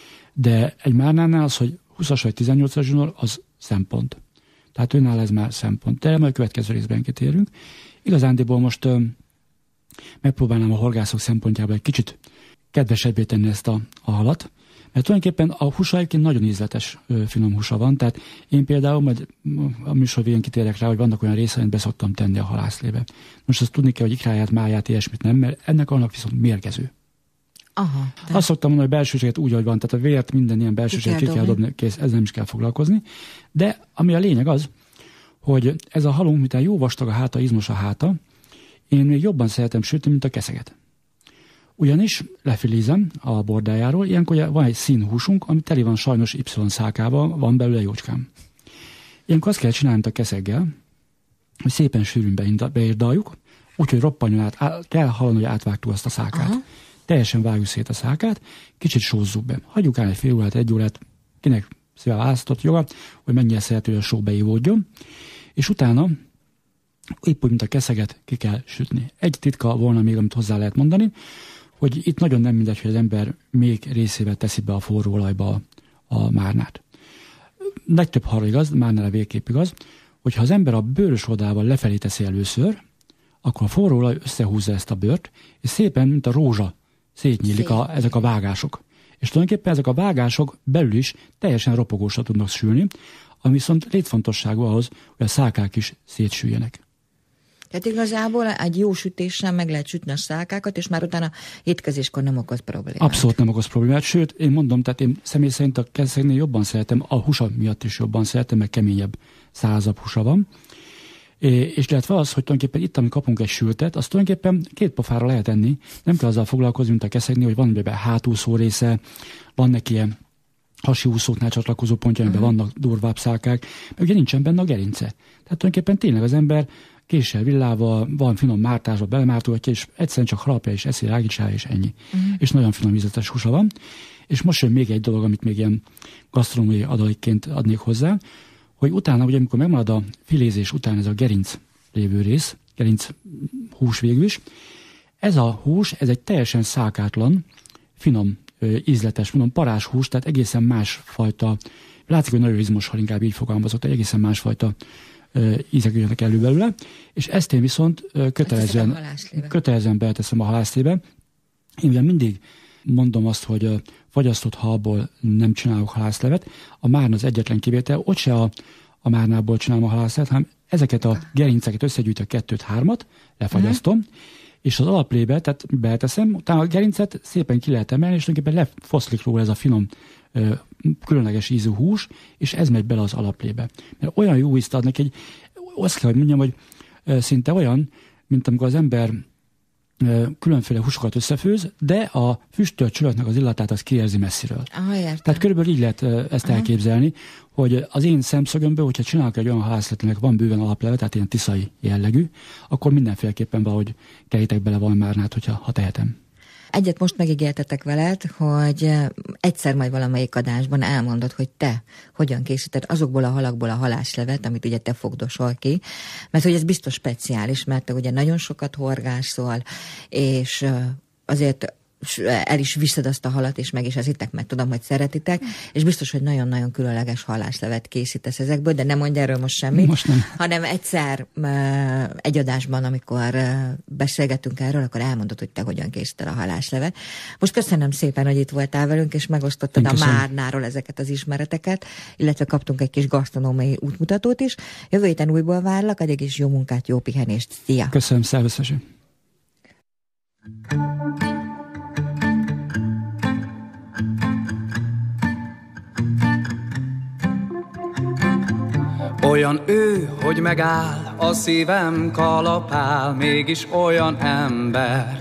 De egy márnánál az, hogy 20-as vagy 18-as zsinór, az szempont. Tehát önnál ez már szempont. De majd a következő részben kitérünk. Igazándiból most megpróbálnám a horgászok szempontjából egy kicsit kedvesebbé tenni ezt a halat, mert tulajdonképpen a húsa egyébként nagyon ízletes, finom húsa van, tehát én például majd a műsor végén kitérek rá, hogy vannak olyan részei, amit beszoktam tenni a halászlébe. Most azt tudni kell, hogy ikráját, máját, ilyesmit nem, mert annak viszont mérgező. Aha. Azt szoktam mondani, hogy belsőséget úgy, ahogy van, tehát a vért, minden ilyen belsőséget ki kell dobni, kész, ezzel nem is kell foglalkozni. De ami a lényeg az, hogy ez a halunk, miután jó vastag a háta, izmos a háta, én még jobban szeretem sütni, mint a keszeget. Ugyanis lefilízem a bordájáról, ilyenkor van egy színhúsunk, ami teli van sajnos Y-szálkával, van belőle jócskám. Ilyenkor azt kell csinálni, mint a keszeggel, hogy szépen sűrűn beirdaljuk, úgyhogy roppanjon át, kell hallani, hogy átvágtuk azt a szálkát. Aha. Teljesen vágjuk szét a szálkát, kicsit sózzuk be. Hagyjuk el egy fél órát, 1 órát, kinek szíve választott joga, hogy mennyire szerető, hogy a só beivódjon, és utána épp úgy, mint a keszeget, ki kell sütni. Egy titka volna még, amit hozzá lehet mondani, hogy itt nagyon nem mindegy, hogy az ember még részével teszi be a forró olajba a márnát. Legtöbb halra igaz, márnára végképp igaz, hogyha az ember a bőrös oldalával lefelé teszi először, akkor a forró olaj összehúzza ezt a bőrt, és szépen, mint a rózsa, szétnyílik ezek a vágások. És tulajdonképpen ezek a vágások belül is teljesen ropogósra tudnak sülni, ami viszont létfontosságú ahhoz, hogy a szálkák is szétsüljenek. Tehát igazából egy jó sütéssel meg lehet sütni a szálkákat, és már utána étkezéskor nem okoz problémát. Abszolút nem okoz problémát, sőt, én mondom, tehát én személy szerint a keszegnél jobban szeretem, a húsa miatt is jobban szeretem, meg keményebb, szárazabb húsa van. És illetve az, hogy tulajdonképpen itt, amikor kapunk egy sültet, azt tulajdonképpen 2 pofára lehet enni, nem kell azzal foglalkozni, mint a keszegnél, hogy van ebben hátúszó része, van neki ilyen hasi úszóknál csatlakozó pontja, amiben vannak durvább szálkák, meg ugye nincsen benne a gerince. Tehát tulajdonképpen tényleg az ember késsel, villával, van finom mártásba belemártogatja, és egyszerűen csak harapja és eszi, rágítsál, és ennyi. És nagyon finom ízletes húsa van. És most jön még egy dolog, amit még ilyen gasztronómiai adalékként adnék hozzá, hogy utána, ugye amikor megmarad a filézés után ez a gerinc lévő rész, gerinc hús végül is, ez a hús, ez egy teljesen szálkátlan, finom, ízletes, finom parás hús, tehát egészen másfajta, látszik, hogy nagyon izmos, ha inkább így fogalmazott, hogy egészen másfajta ízek jönnek elő belőle, és ezt én viszont kötelezően beleteszem a halászlébe. Én ugye mindig mondom azt, hogy fagyasztott halból nem csinálok halászlevet, a márna az egyetlen kivétel, ott se a márnából csinálom a halászlevet, hanem ezeket a gerinceket összegyűjtök 2-3-at, lefagyasztom, és az alaplébe, tehát beleteszem, utána a gerincet szépen ki lehet emelni, és tulajdonképpen lefoszlik róla ez a finom, különleges ízű hús, és ez megy bele az alaplébe. Mert olyan jó ízt ad neki, azt kell, hogy mondjam, hogy szinte olyan, mint amikor az ember különféle húsokat összefőz, de a füstölt csülöknek az illatát az kiérzi messziről. Tehát körülbelül így lehet ezt elképzelni, hogy az én szemszögömből, hogyha csinálok egy olyan halászletnek, van bőven alapleve, tehát ilyen tiszai jellegű, akkor mindenféleképpen valahogy kerítek bele valami márnát, ha tehetem. Egyet most megígértetek veled, hogy egyszer majd valamelyik adásban elmondod, hogy te hogyan készíted azokból a halakból a halászlevet, amit ugye te fogdosol ki, mert hogy ez biztos speciális, mert te ugye nagyon sokat horgászol, és azért el is viszed azt a halat, és meg is eszitek, mert tudom, hogy szeretitek, és biztos, hogy nagyon-nagyon különleges halászlevet készítesz ezekből, de nem mondj erről most semmit, hanem egyszer egy adásban, amikor beszélgetünk erről, akkor elmondod, hogy te hogyan készíted a halászlevet. Most köszönöm szépen, hogy itt voltál velünk, és megosztottad a márnáról ezeket az ismereteket, illetve kaptunk egy kis gasztronómiai útmutatót is. Jövő héten újból várlak, addig is jó munkát, jó pihenést. Szia! Köszönöm, szervusz! Olyan ő, hogy megáll, a szívem kalapál, mégis olyan ember.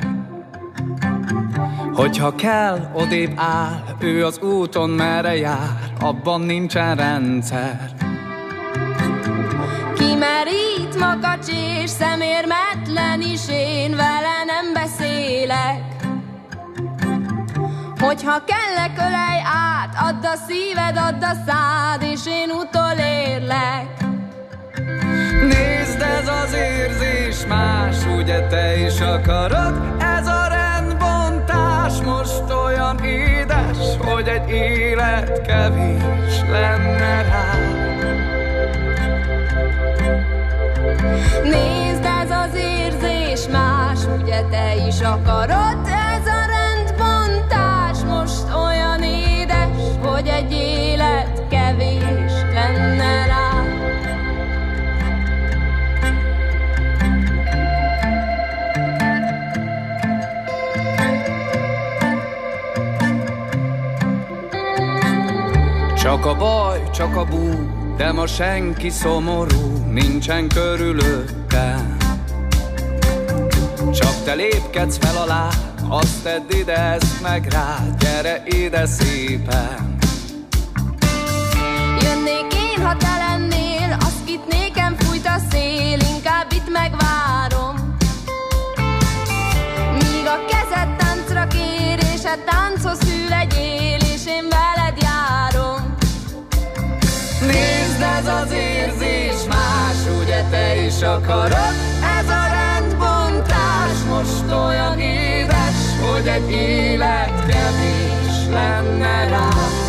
Hogyha kell, odébb áll, ő az úton merre jár, abban nincsen rendszer. is én vele nem beszélek. Hogyha kellek, ölej át, add a szíved, add a szád, és én utolérlek. Nézd, ez az érzés más, ugye te is akarod? Ez a rendbontás most olyan édes, hogy egy élet kevés lenne rá. Nézd, ez az érzés más, ugye te is akarod? Ez a rendbontás most olyan édes, hogy egy élet kevés lenne rá. Csak a baj, csak a bú, de ma senki szomorú, nincsen körülöttem. Csak te lépkedsz fel alá, azt tedd ide, ezt meg rád, gyere ide szépen. Jönnék én, ha te lennél, azt kit nékem fújt a szél, inkább itt megvárom. Míg a kezed táncra kér, és a tánchoz hű legyél, és én veled járom. Nézd, ez az érzés más, ugye te is akarod? Ez a rendbontás most olyan édes, hogy egy élet kevés lenne rá.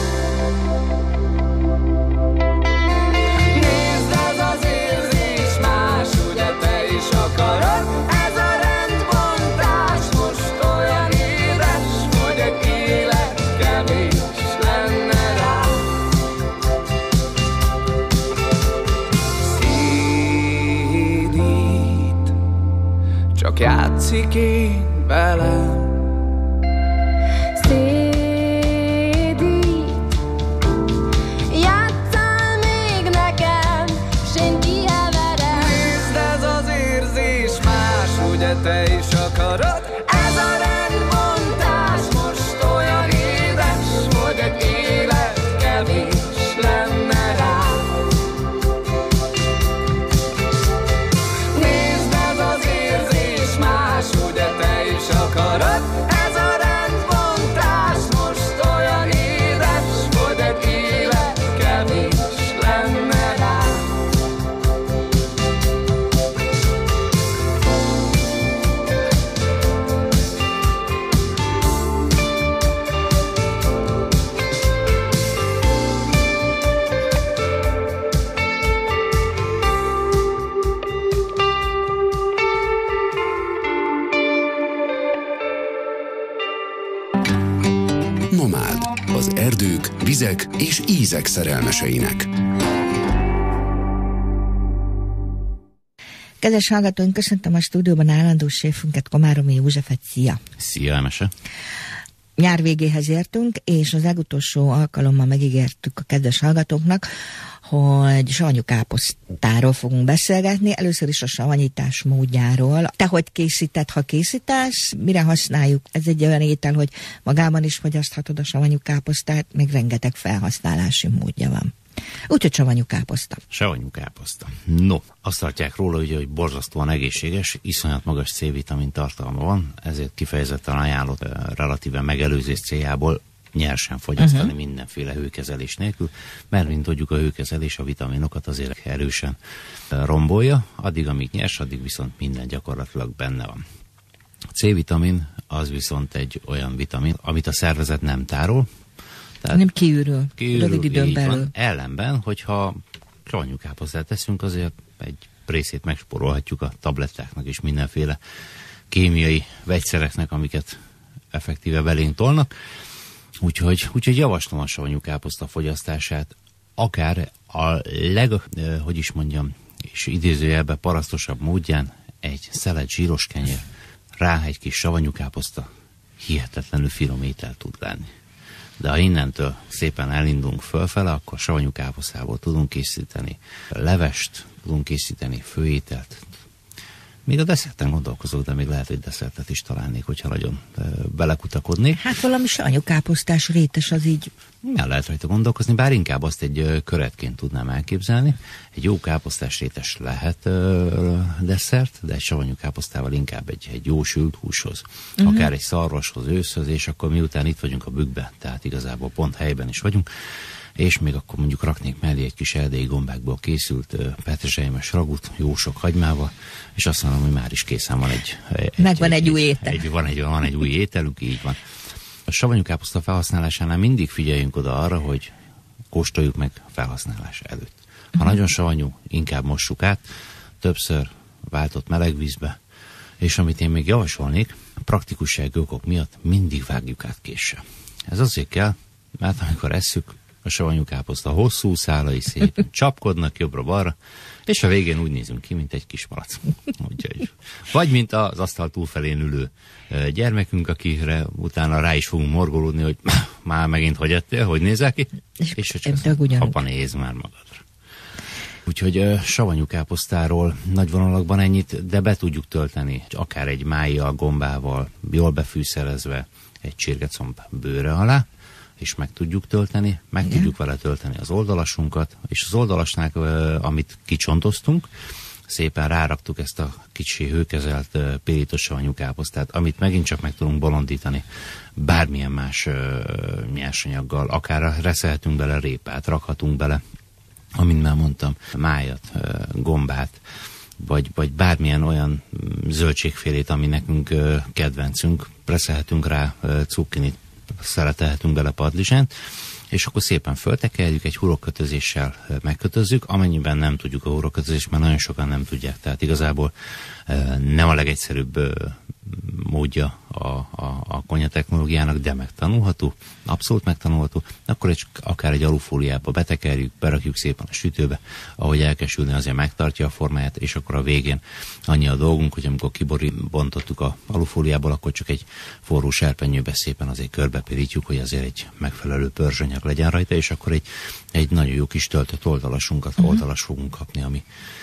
Nézd, ez az érzés más, ugye te is akarod? Ez a rendbontás most olyan édes, hogy egy élet kevés lenne rá. Csak játszik én velem. Szédít, játsszál még nekem, s én kiheverem. Nézd, ez az érzés más, ugye te is akarod? Ez a rendbontás most olyan édes, hogy egy élet kevés lenne rá. Nézd, ez az érzés más, ugye te is akarod? Ez a rendbontás most olyan édes, hogy egy élet kevés lenne rá. Nomád. Az erdők, vizek és ízek szerelmeseinek. Kedves hallgatóink, köszöntöm a stúdióban állandó séfünket, Komáromi Józsefet. Szia! Szia, Emese! Nyár végéhez értünk, és az legutolsó alkalommal megígértük a kedves hallgatóknak, hogy savanyú káposztáról fogunk beszélgetni, először is a savanyítás módjáról. Te hogy készíted, ha készítesz, mire használjuk? Ez egy olyan étel, hogy magában is fogyaszthatod a savanyú káposztát, még rengeteg felhasználási módja van. Úgyhogy savanyú káposzta. Savanyú káposzta. No, azt tartják róla, ugye, hogy borzasztóan egészséges, iszonyat magas C-vitamin tartalma van, ezért kifejezetten ajánlott relatíve megelőzés céljából nyersen fogyasztani mindenféle hőkezelés nélkül, mert mint tudjuk, a hőkezelés a vitaminokat azért erősen rombolja, addig, amíg nyers, addig viszont minden gyakorlatilag benne van. A C-vitamin az viszont egy olyan vitamin, amit a szervezet nem tárol, tehát nem kiürül rövid időn belül. Ellenben, hogyha savanyú káposztát teszünk, azért egy részét megspórolhatjuk a tablettáknak és mindenféle kémiai vegyszereknek, amiket effektíve belénk tolnak. Úgyhogy javaslom a savanyú káposzta fogyasztását, akár a és idézőjelben parasztosabb módján egy szelet zsíros kenyér, rá egy kis savanyú káposzta, hihetetlenül finom étel tud lenni. De ha innentől szépen elindulunk fölfele, akkor savanyú káposztából tudunk készíteni levest, tudunk készíteni főételt, Még a desszerten gondolkozok, de még lehet, hogy desszertet is találnék, hogyha nagyon belekutakodnék. Hát valami savanyúkáposztás rétes az így. El lehet rajta gondolkozni, bár inkább azt egy köretként tudnám elképzelni. Egy jó káposztás rétes lehet desszert, de egy savanyúkáposztával inkább egy jó sült húshoz. Akár egy szarvashoz, őszhöz, és akkor miután itt vagyunk a bükkbe, tehát igazából pont helyben is vagyunk, és még akkor mondjuk raknék mellé egy kis erdélyi gombákból készült petrezselymes ragut, jó sok hagymával, és azt mondom, hogy már is készen van egy új étel. Van egy új ételünk, így van. A savanyúkáposzta felhasználásánál mindig figyeljünk oda arra, hogy kóstoljuk meg felhasználás előtt. Ha nagyon savanyú, inkább mossuk át, többször váltott meleg vízbe, és amit én még javasolnék, praktikussági okok miatt mindig vágjuk át késsel. Ez azért kell, mert amikor esszük, a savanyúkáposzta hosszú szálai szépen csapkodnak jobbra-balra, és a végén úgy nézünk ki, mint egy kis malac. Úgyhogy, vagy mint az asztal túlfelén ülő gyermekünk, akire utána rá is fogunk morgolódni, hogy már megint hogy ettél, hogy nézel ki? És hogy apa, nézd már magadra. Úgyhogy savanyúkáposztáról nagy vonalakban ennyit, de be tudjuk tölteni akár egy májjal, gombával, jól befűszerezve egy csirkecomb bőre alá, és meg tudjuk tölteni, tudjuk vele tölteni az oldalasunkat, és az oldalasnál, amit kicsontoztunk, szépen ráraktuk ezt a kicsi hőkezelt pirított savanyúkáposztát, amit megint csak meg tudunk bolondítani bármilyen más nyersanyaggal, akár reszelhetünk bele répát, rakhatunk bele, amint már mondtam, májat, gombát, vagy bármilyen olyan zöldségfélét, ami nekünk kedvencünk, reszelhetünk rá cukkinit, szeletelhetünk bele padlizsánt, és akkor szépen föltekerjük, egy hurokkötözéssel megkötözzük, amennyiben nem tudjuk a hurokkötözést, mert nagyon sokan nem tudják, tehát igazából nem a legegyszerűbb módja a konya technológiának, de megtanulható, abszolút megtanulható, akkor akár egy alufóliába betekerjük, berakjuk szépen a sütőbe, ahogy elkezdődni, azért megtartja a formáját, és akkor a végén annyi a dolgunk, hogy amikor kibontottuk a alufóliából, akkor csak egy forró serpenyőbe szépen azért körbepirítjuk, hogy azért egy megfelelő pörzsanyag legyen rajta, és akkor egy nagyon jó kis töltött oldalas fogunk kapni,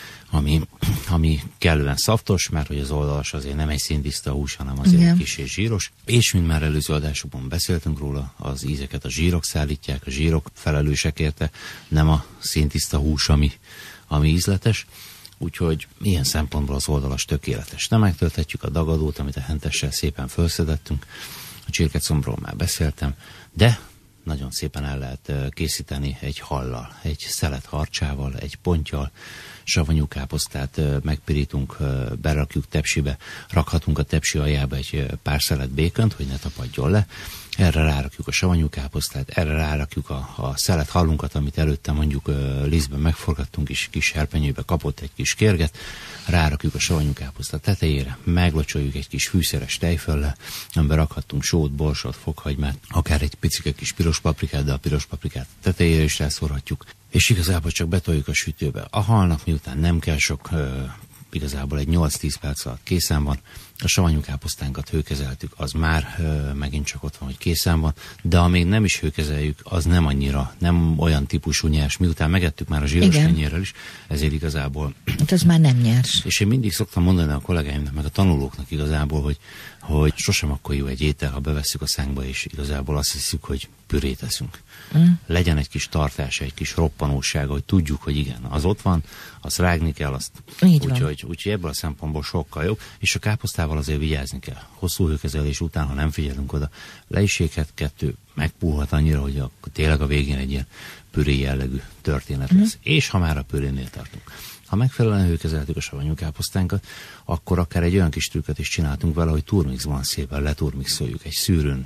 ami kellően szaftos, mert hogy az oldalas azért nem egy színtiszta hús, hanem azért egy kis és zsíros. És mint már előző adásokban beszéltünk róla, az ízeket a zsírok szállítják, a zsírok felelősek érte, nem a színtiszta hús, ami ízletes. Úgyhogy ilyen szempontból az oldalas tökéletes. Nem megtölthetjük a dagadót, amit a hentessel szépen felszedettünk. A csirkecombról már beszéltem, de nagyon szépen el lehet készíteni egy hallal, egy szelet harcsával, egy ponttyal, savanyúkáposztát megpirítunk, berakjuk tepsibe, rakhatunk a tepsi aljába egy pár szelet békönt, hogy ne tapadjon le, erre rárakjuk a savanyúkáposztát, erre rárakjuk a szelet hallunkat, amit előtte mondjuk lisztben megforgattunk, és kis serpenyőbe kapott egy kis kérget, rárakjuk a savanyúkáposzta tetejére, meglocsoljuk egy kis fűszeres tejföllel, amiben rakhattunk sót, borsot, fokhagymát, akár egy picike kis piros paprikát, de a piros paprikát tetejére is rászórhatjuk, és igazából csak betoljuk a sütőbe. A halnak miután nem kell sok, igazából egy 8-10 perc alatt készen van, a savanyúkáposztánkat hőkezeltük, az már megint csak ott van, hogy készen van, de amíg nem is hőkezeljük, az nem olyan típusú nyers, miután megettük már a zsíros kenyérrel is, ezért igazából... Hát az már nem nyers. És én mindig szoktam mondani a kollégáimnak, meg a tanulóknak igazából, hogy sosem akkor jó egy étel, ha bevesszük a szánkba, és igazából azt hiszük, hogy pürét eszünk. Legyen egy kis tartása, egy kis roppanósága, hogy tudjuk, hogy igen, az ott van, azt rágni kell, azt. Úgyhogy ebből a szempontból sokkal jobb, és a káposztával azért vigyázni kell. Hosszú hőkezelés után, ha nem figyelünk oda, le is éghet, 2 megpuhhat annyira, hogy tényleg a végén egy ilyen püré jellegű történet lesz. És ha már a pürénél tartunk. Ha megfelelően hőkezeltük a savanyúkáposztánkat, akkor akár egy olyan kis trükköt is csináltunk vele, hogy turmixban szépen leturmixoljuk egy szűrőn,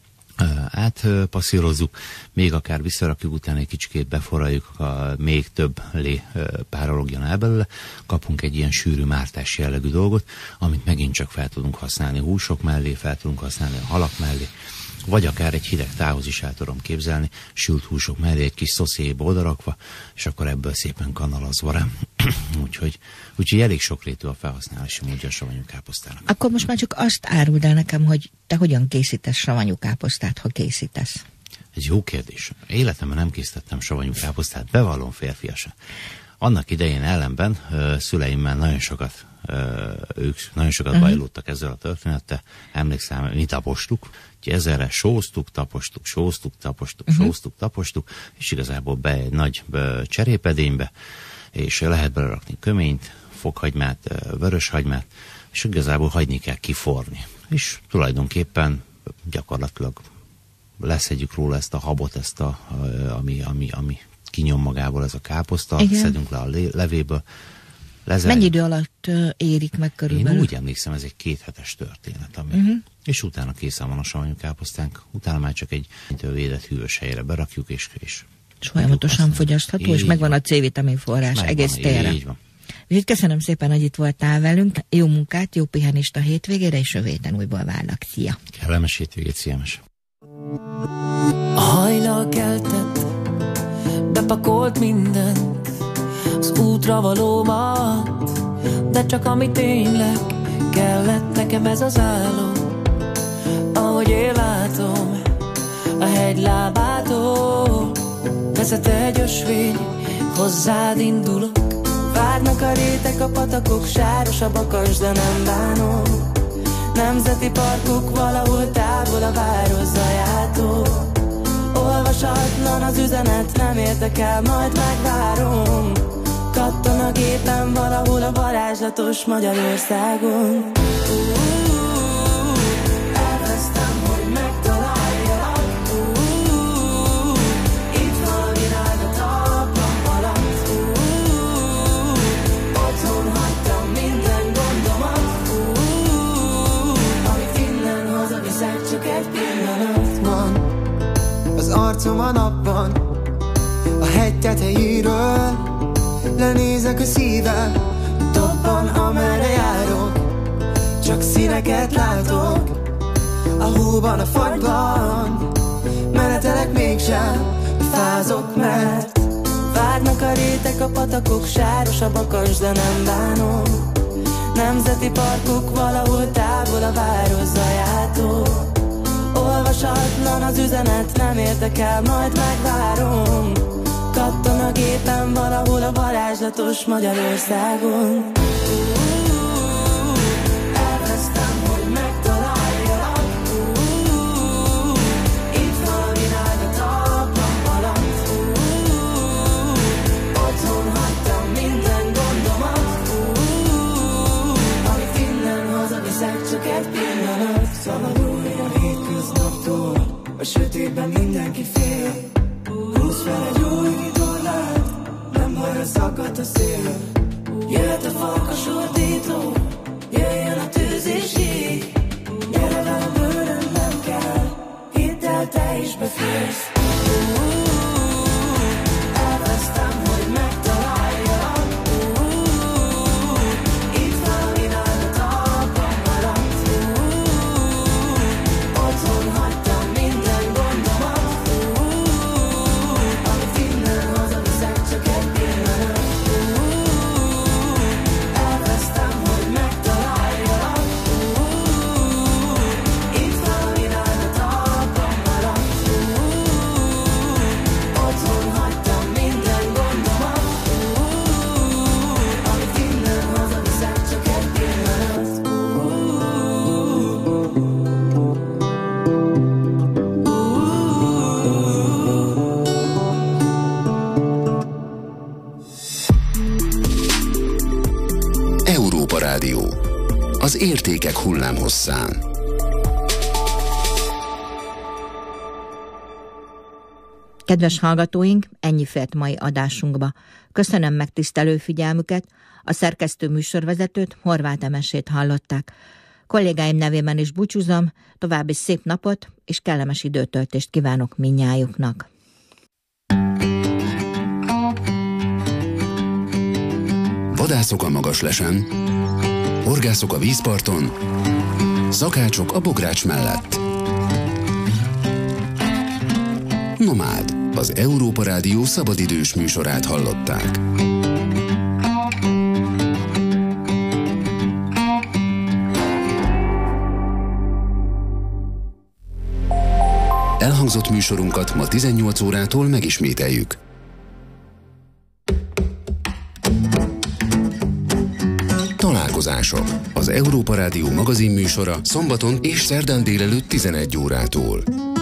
átpasszírozzuk, még akár visszarakjuk, utána egy kicsikét beforraljuk, még több lé párologjon el belőle, kapunk egy ilyen sűrű mártás jellegű dolgot, amit megint csak fel tudunk használni húsok mellé, fel tudunk használni a halak mellé, vagy akár egy hideg tához is el tudom képzelni, sült húsok mellé egy kis szoszéjébe odarakva, és akkor ebből szépen kanalazva rá. úgyhogy elég sokrétű a felhasználási módja a savanyúkáposztának. Akkor most már csak azt áruld el nekem, hogy te hogyan készítesz savanyúkáposztát, ha készítesz? Ez jó kérdés. Életemben nem készítettem savanyúkáposztát, bevallom férfiasan. Annak idején ellenben szüleimmel nagyon sokat bajlódtak ezzel a történettel. Emlékszem, mi tapostuk, úgyhogy ezerre sóztuk, tapostuk, és igazából be egy nagy cserépedénybe, és lehet belerakni köményt, fokhagymát, vöröshagymát, és igazából hagyni kell kiforni. És tulajdonképpen gyakorlatilag leszedjük róla ezt a habot, ami kinyom magából ez a káposzta, igen. Szedünk le a levéből. Mennyi idő alatt érik meg körülbelül? Én úgy emlékszem, ez egy 2 hetes történet. És utána készen van a savanyú káposztánk, utána már csak egy védett hűvös helyre berakjuk, és folyamatosan fogyasztható, és megvan a C-vitamin forrás egész térre. Így van. Úgyhogy köszönöm szépen, hogy itt voltál velünk. Jó munkát, jó pihenést a hétvégére, és jövő héten újból várlak. Szia! Kellemes hétvégét, sziemes! A hajnal keltett, bepakolt mindent, az útra valómat, de csak ami tényleg kellett nekem ez az álom. Ahogy én látom, a hegy lábától vezet egy ösvény, hozzád indulok. Várnak a rétek, a patakok, sáros a bakas, de nem bánom. Nemzeti parkok valahol távol a város zajától. Olvasatlan az üzenet, nem érdekel, majd megvárom. Kattan a gépen valahol a varázslatos Magyarországon. Elvesztem, hogy megtaláljalak. Itt van a virág a talpam alatt. Otthon hagytam minden gondomat. Amit innen hazaviszek, csak egy pillanat van. Az arcom a napban, a hegy tetejéről. Lenézek a szívem, dobban amerre járok. Csak színeket látok, a hóban, a fagyban. Menetelek mégsem, fázok, mert várnak a rétek, a patakok, sáros a bakas, de nem bánom. Nemzeti parkok valahol távol a város zajától. Olvasatlan az üzenet, nem érdekel, majd megvárom. Kattan a gépen valahol a varázslatos Magyarországon. Elvesztem, hogy megtaláljalak. Itt van a virág a talpam alatt. Otthon hagytam minden gondomat. Amit innen hazaviszek, csak egy pillanat. Szabadulj a hétköznaptól, a sötétben mindenki fél. Húzz fel egy új vitorlát, nem baj, ha szakadt a szél. Jöhet a farkas ordító, jöjjön a tűz és jég. Gyere velem, bőröm nem kell, hidd el, te is beférsz. Elvesztem, hogy megtaláljalak. Itt van a virág a talpam alatt. Otthon hagytam minden gondomat. Amit innen hazaviszek, csak egy pillanat. Elvesztem, hogy megtaláljalak. Itt van a virág a talpam alatt. Otthon hagytam minden gondomat. Amit innen hazaviszek, csak egy pillanat. Európa Rádió. Az értékek hullámhosszán. Kedves hallgatóink, ennyi fért mai adásunkba. Köszönöm megtisztelő figyelmüket, a szerkesztő műsorvezetőt, Horváth Emesét hallották. Kollégáim nevében is búcsúzom, további szép napot és kellemes időtöltést kívánok mindnyájuknak. Vadászok a Magaslesen, horgászok a vízparton, szakácsok a bogrács mellett. Nomád, az Európa Rádió szabadidős műsorát hallották. Elhangzott műsorunkat ma 18 órától megismételjük. Találkozások. Az Európa Rádió magazinműsora szombaton és szerdán délelőtt 11 órától.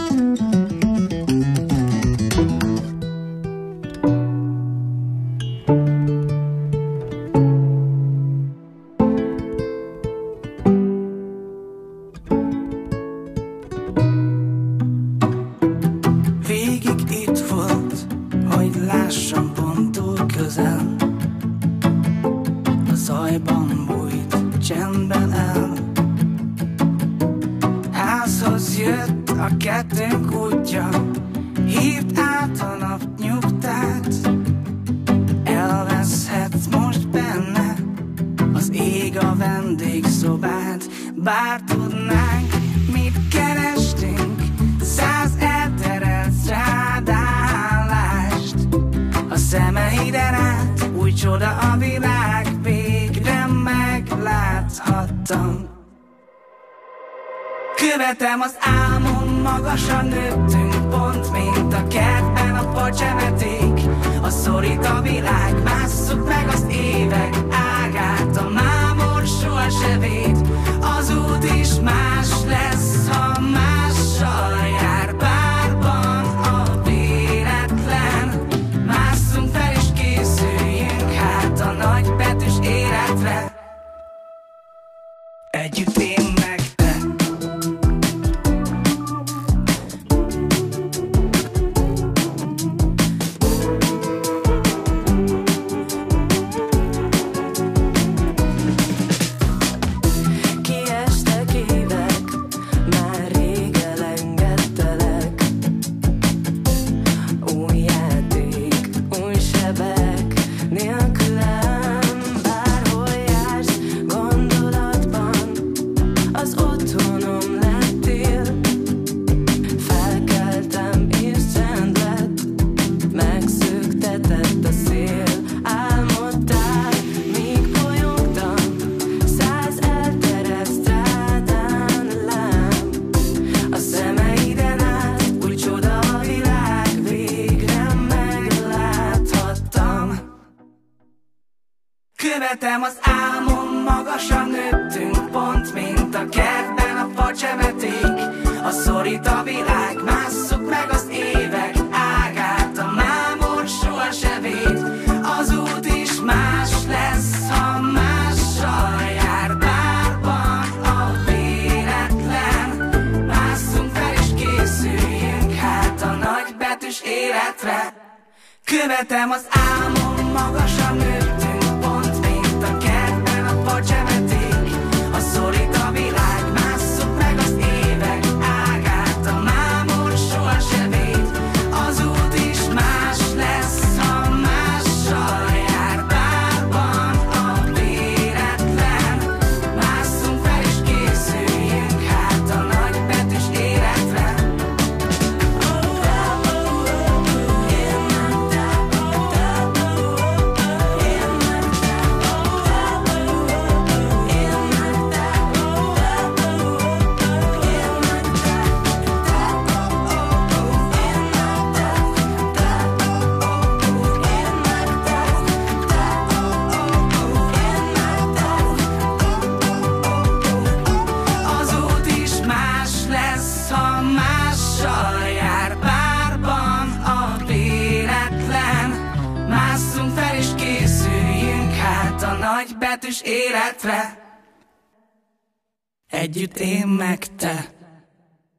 Követem az álmom, magasan nőttünk, pont mint a kertben a pacsemeték. A szorít a világ, másszuk meg az évek ágát, a mámor soha se véd. Az út is más lesz, ha mással jár párban a véletlen. Másszunk fel és készüljünk hát a nagybetűs életre. Együtt én meg te. Követem az álmom, magasan nőttünk, pont mint a kertben a pacsemeték. A szorít a világ, másszuk meg az évek ágát, a mámor soha se véd. Az út is más lesz, ha mással jár párban a véletlen. Másszunk fel és készüljünk hát a nagybetűs életre. Követem az álmom, magasan nőttünk, a kertben a pacsemeték. A szorít a világ, másszuk meg az évek ágát, a mámor soha se véd. Az út is más lesz, ha mással jár párban a véletlen. Másszunk fel és készüljünk hát a nagybetűs életre. Nagybetűs életre. Együtt én meg te.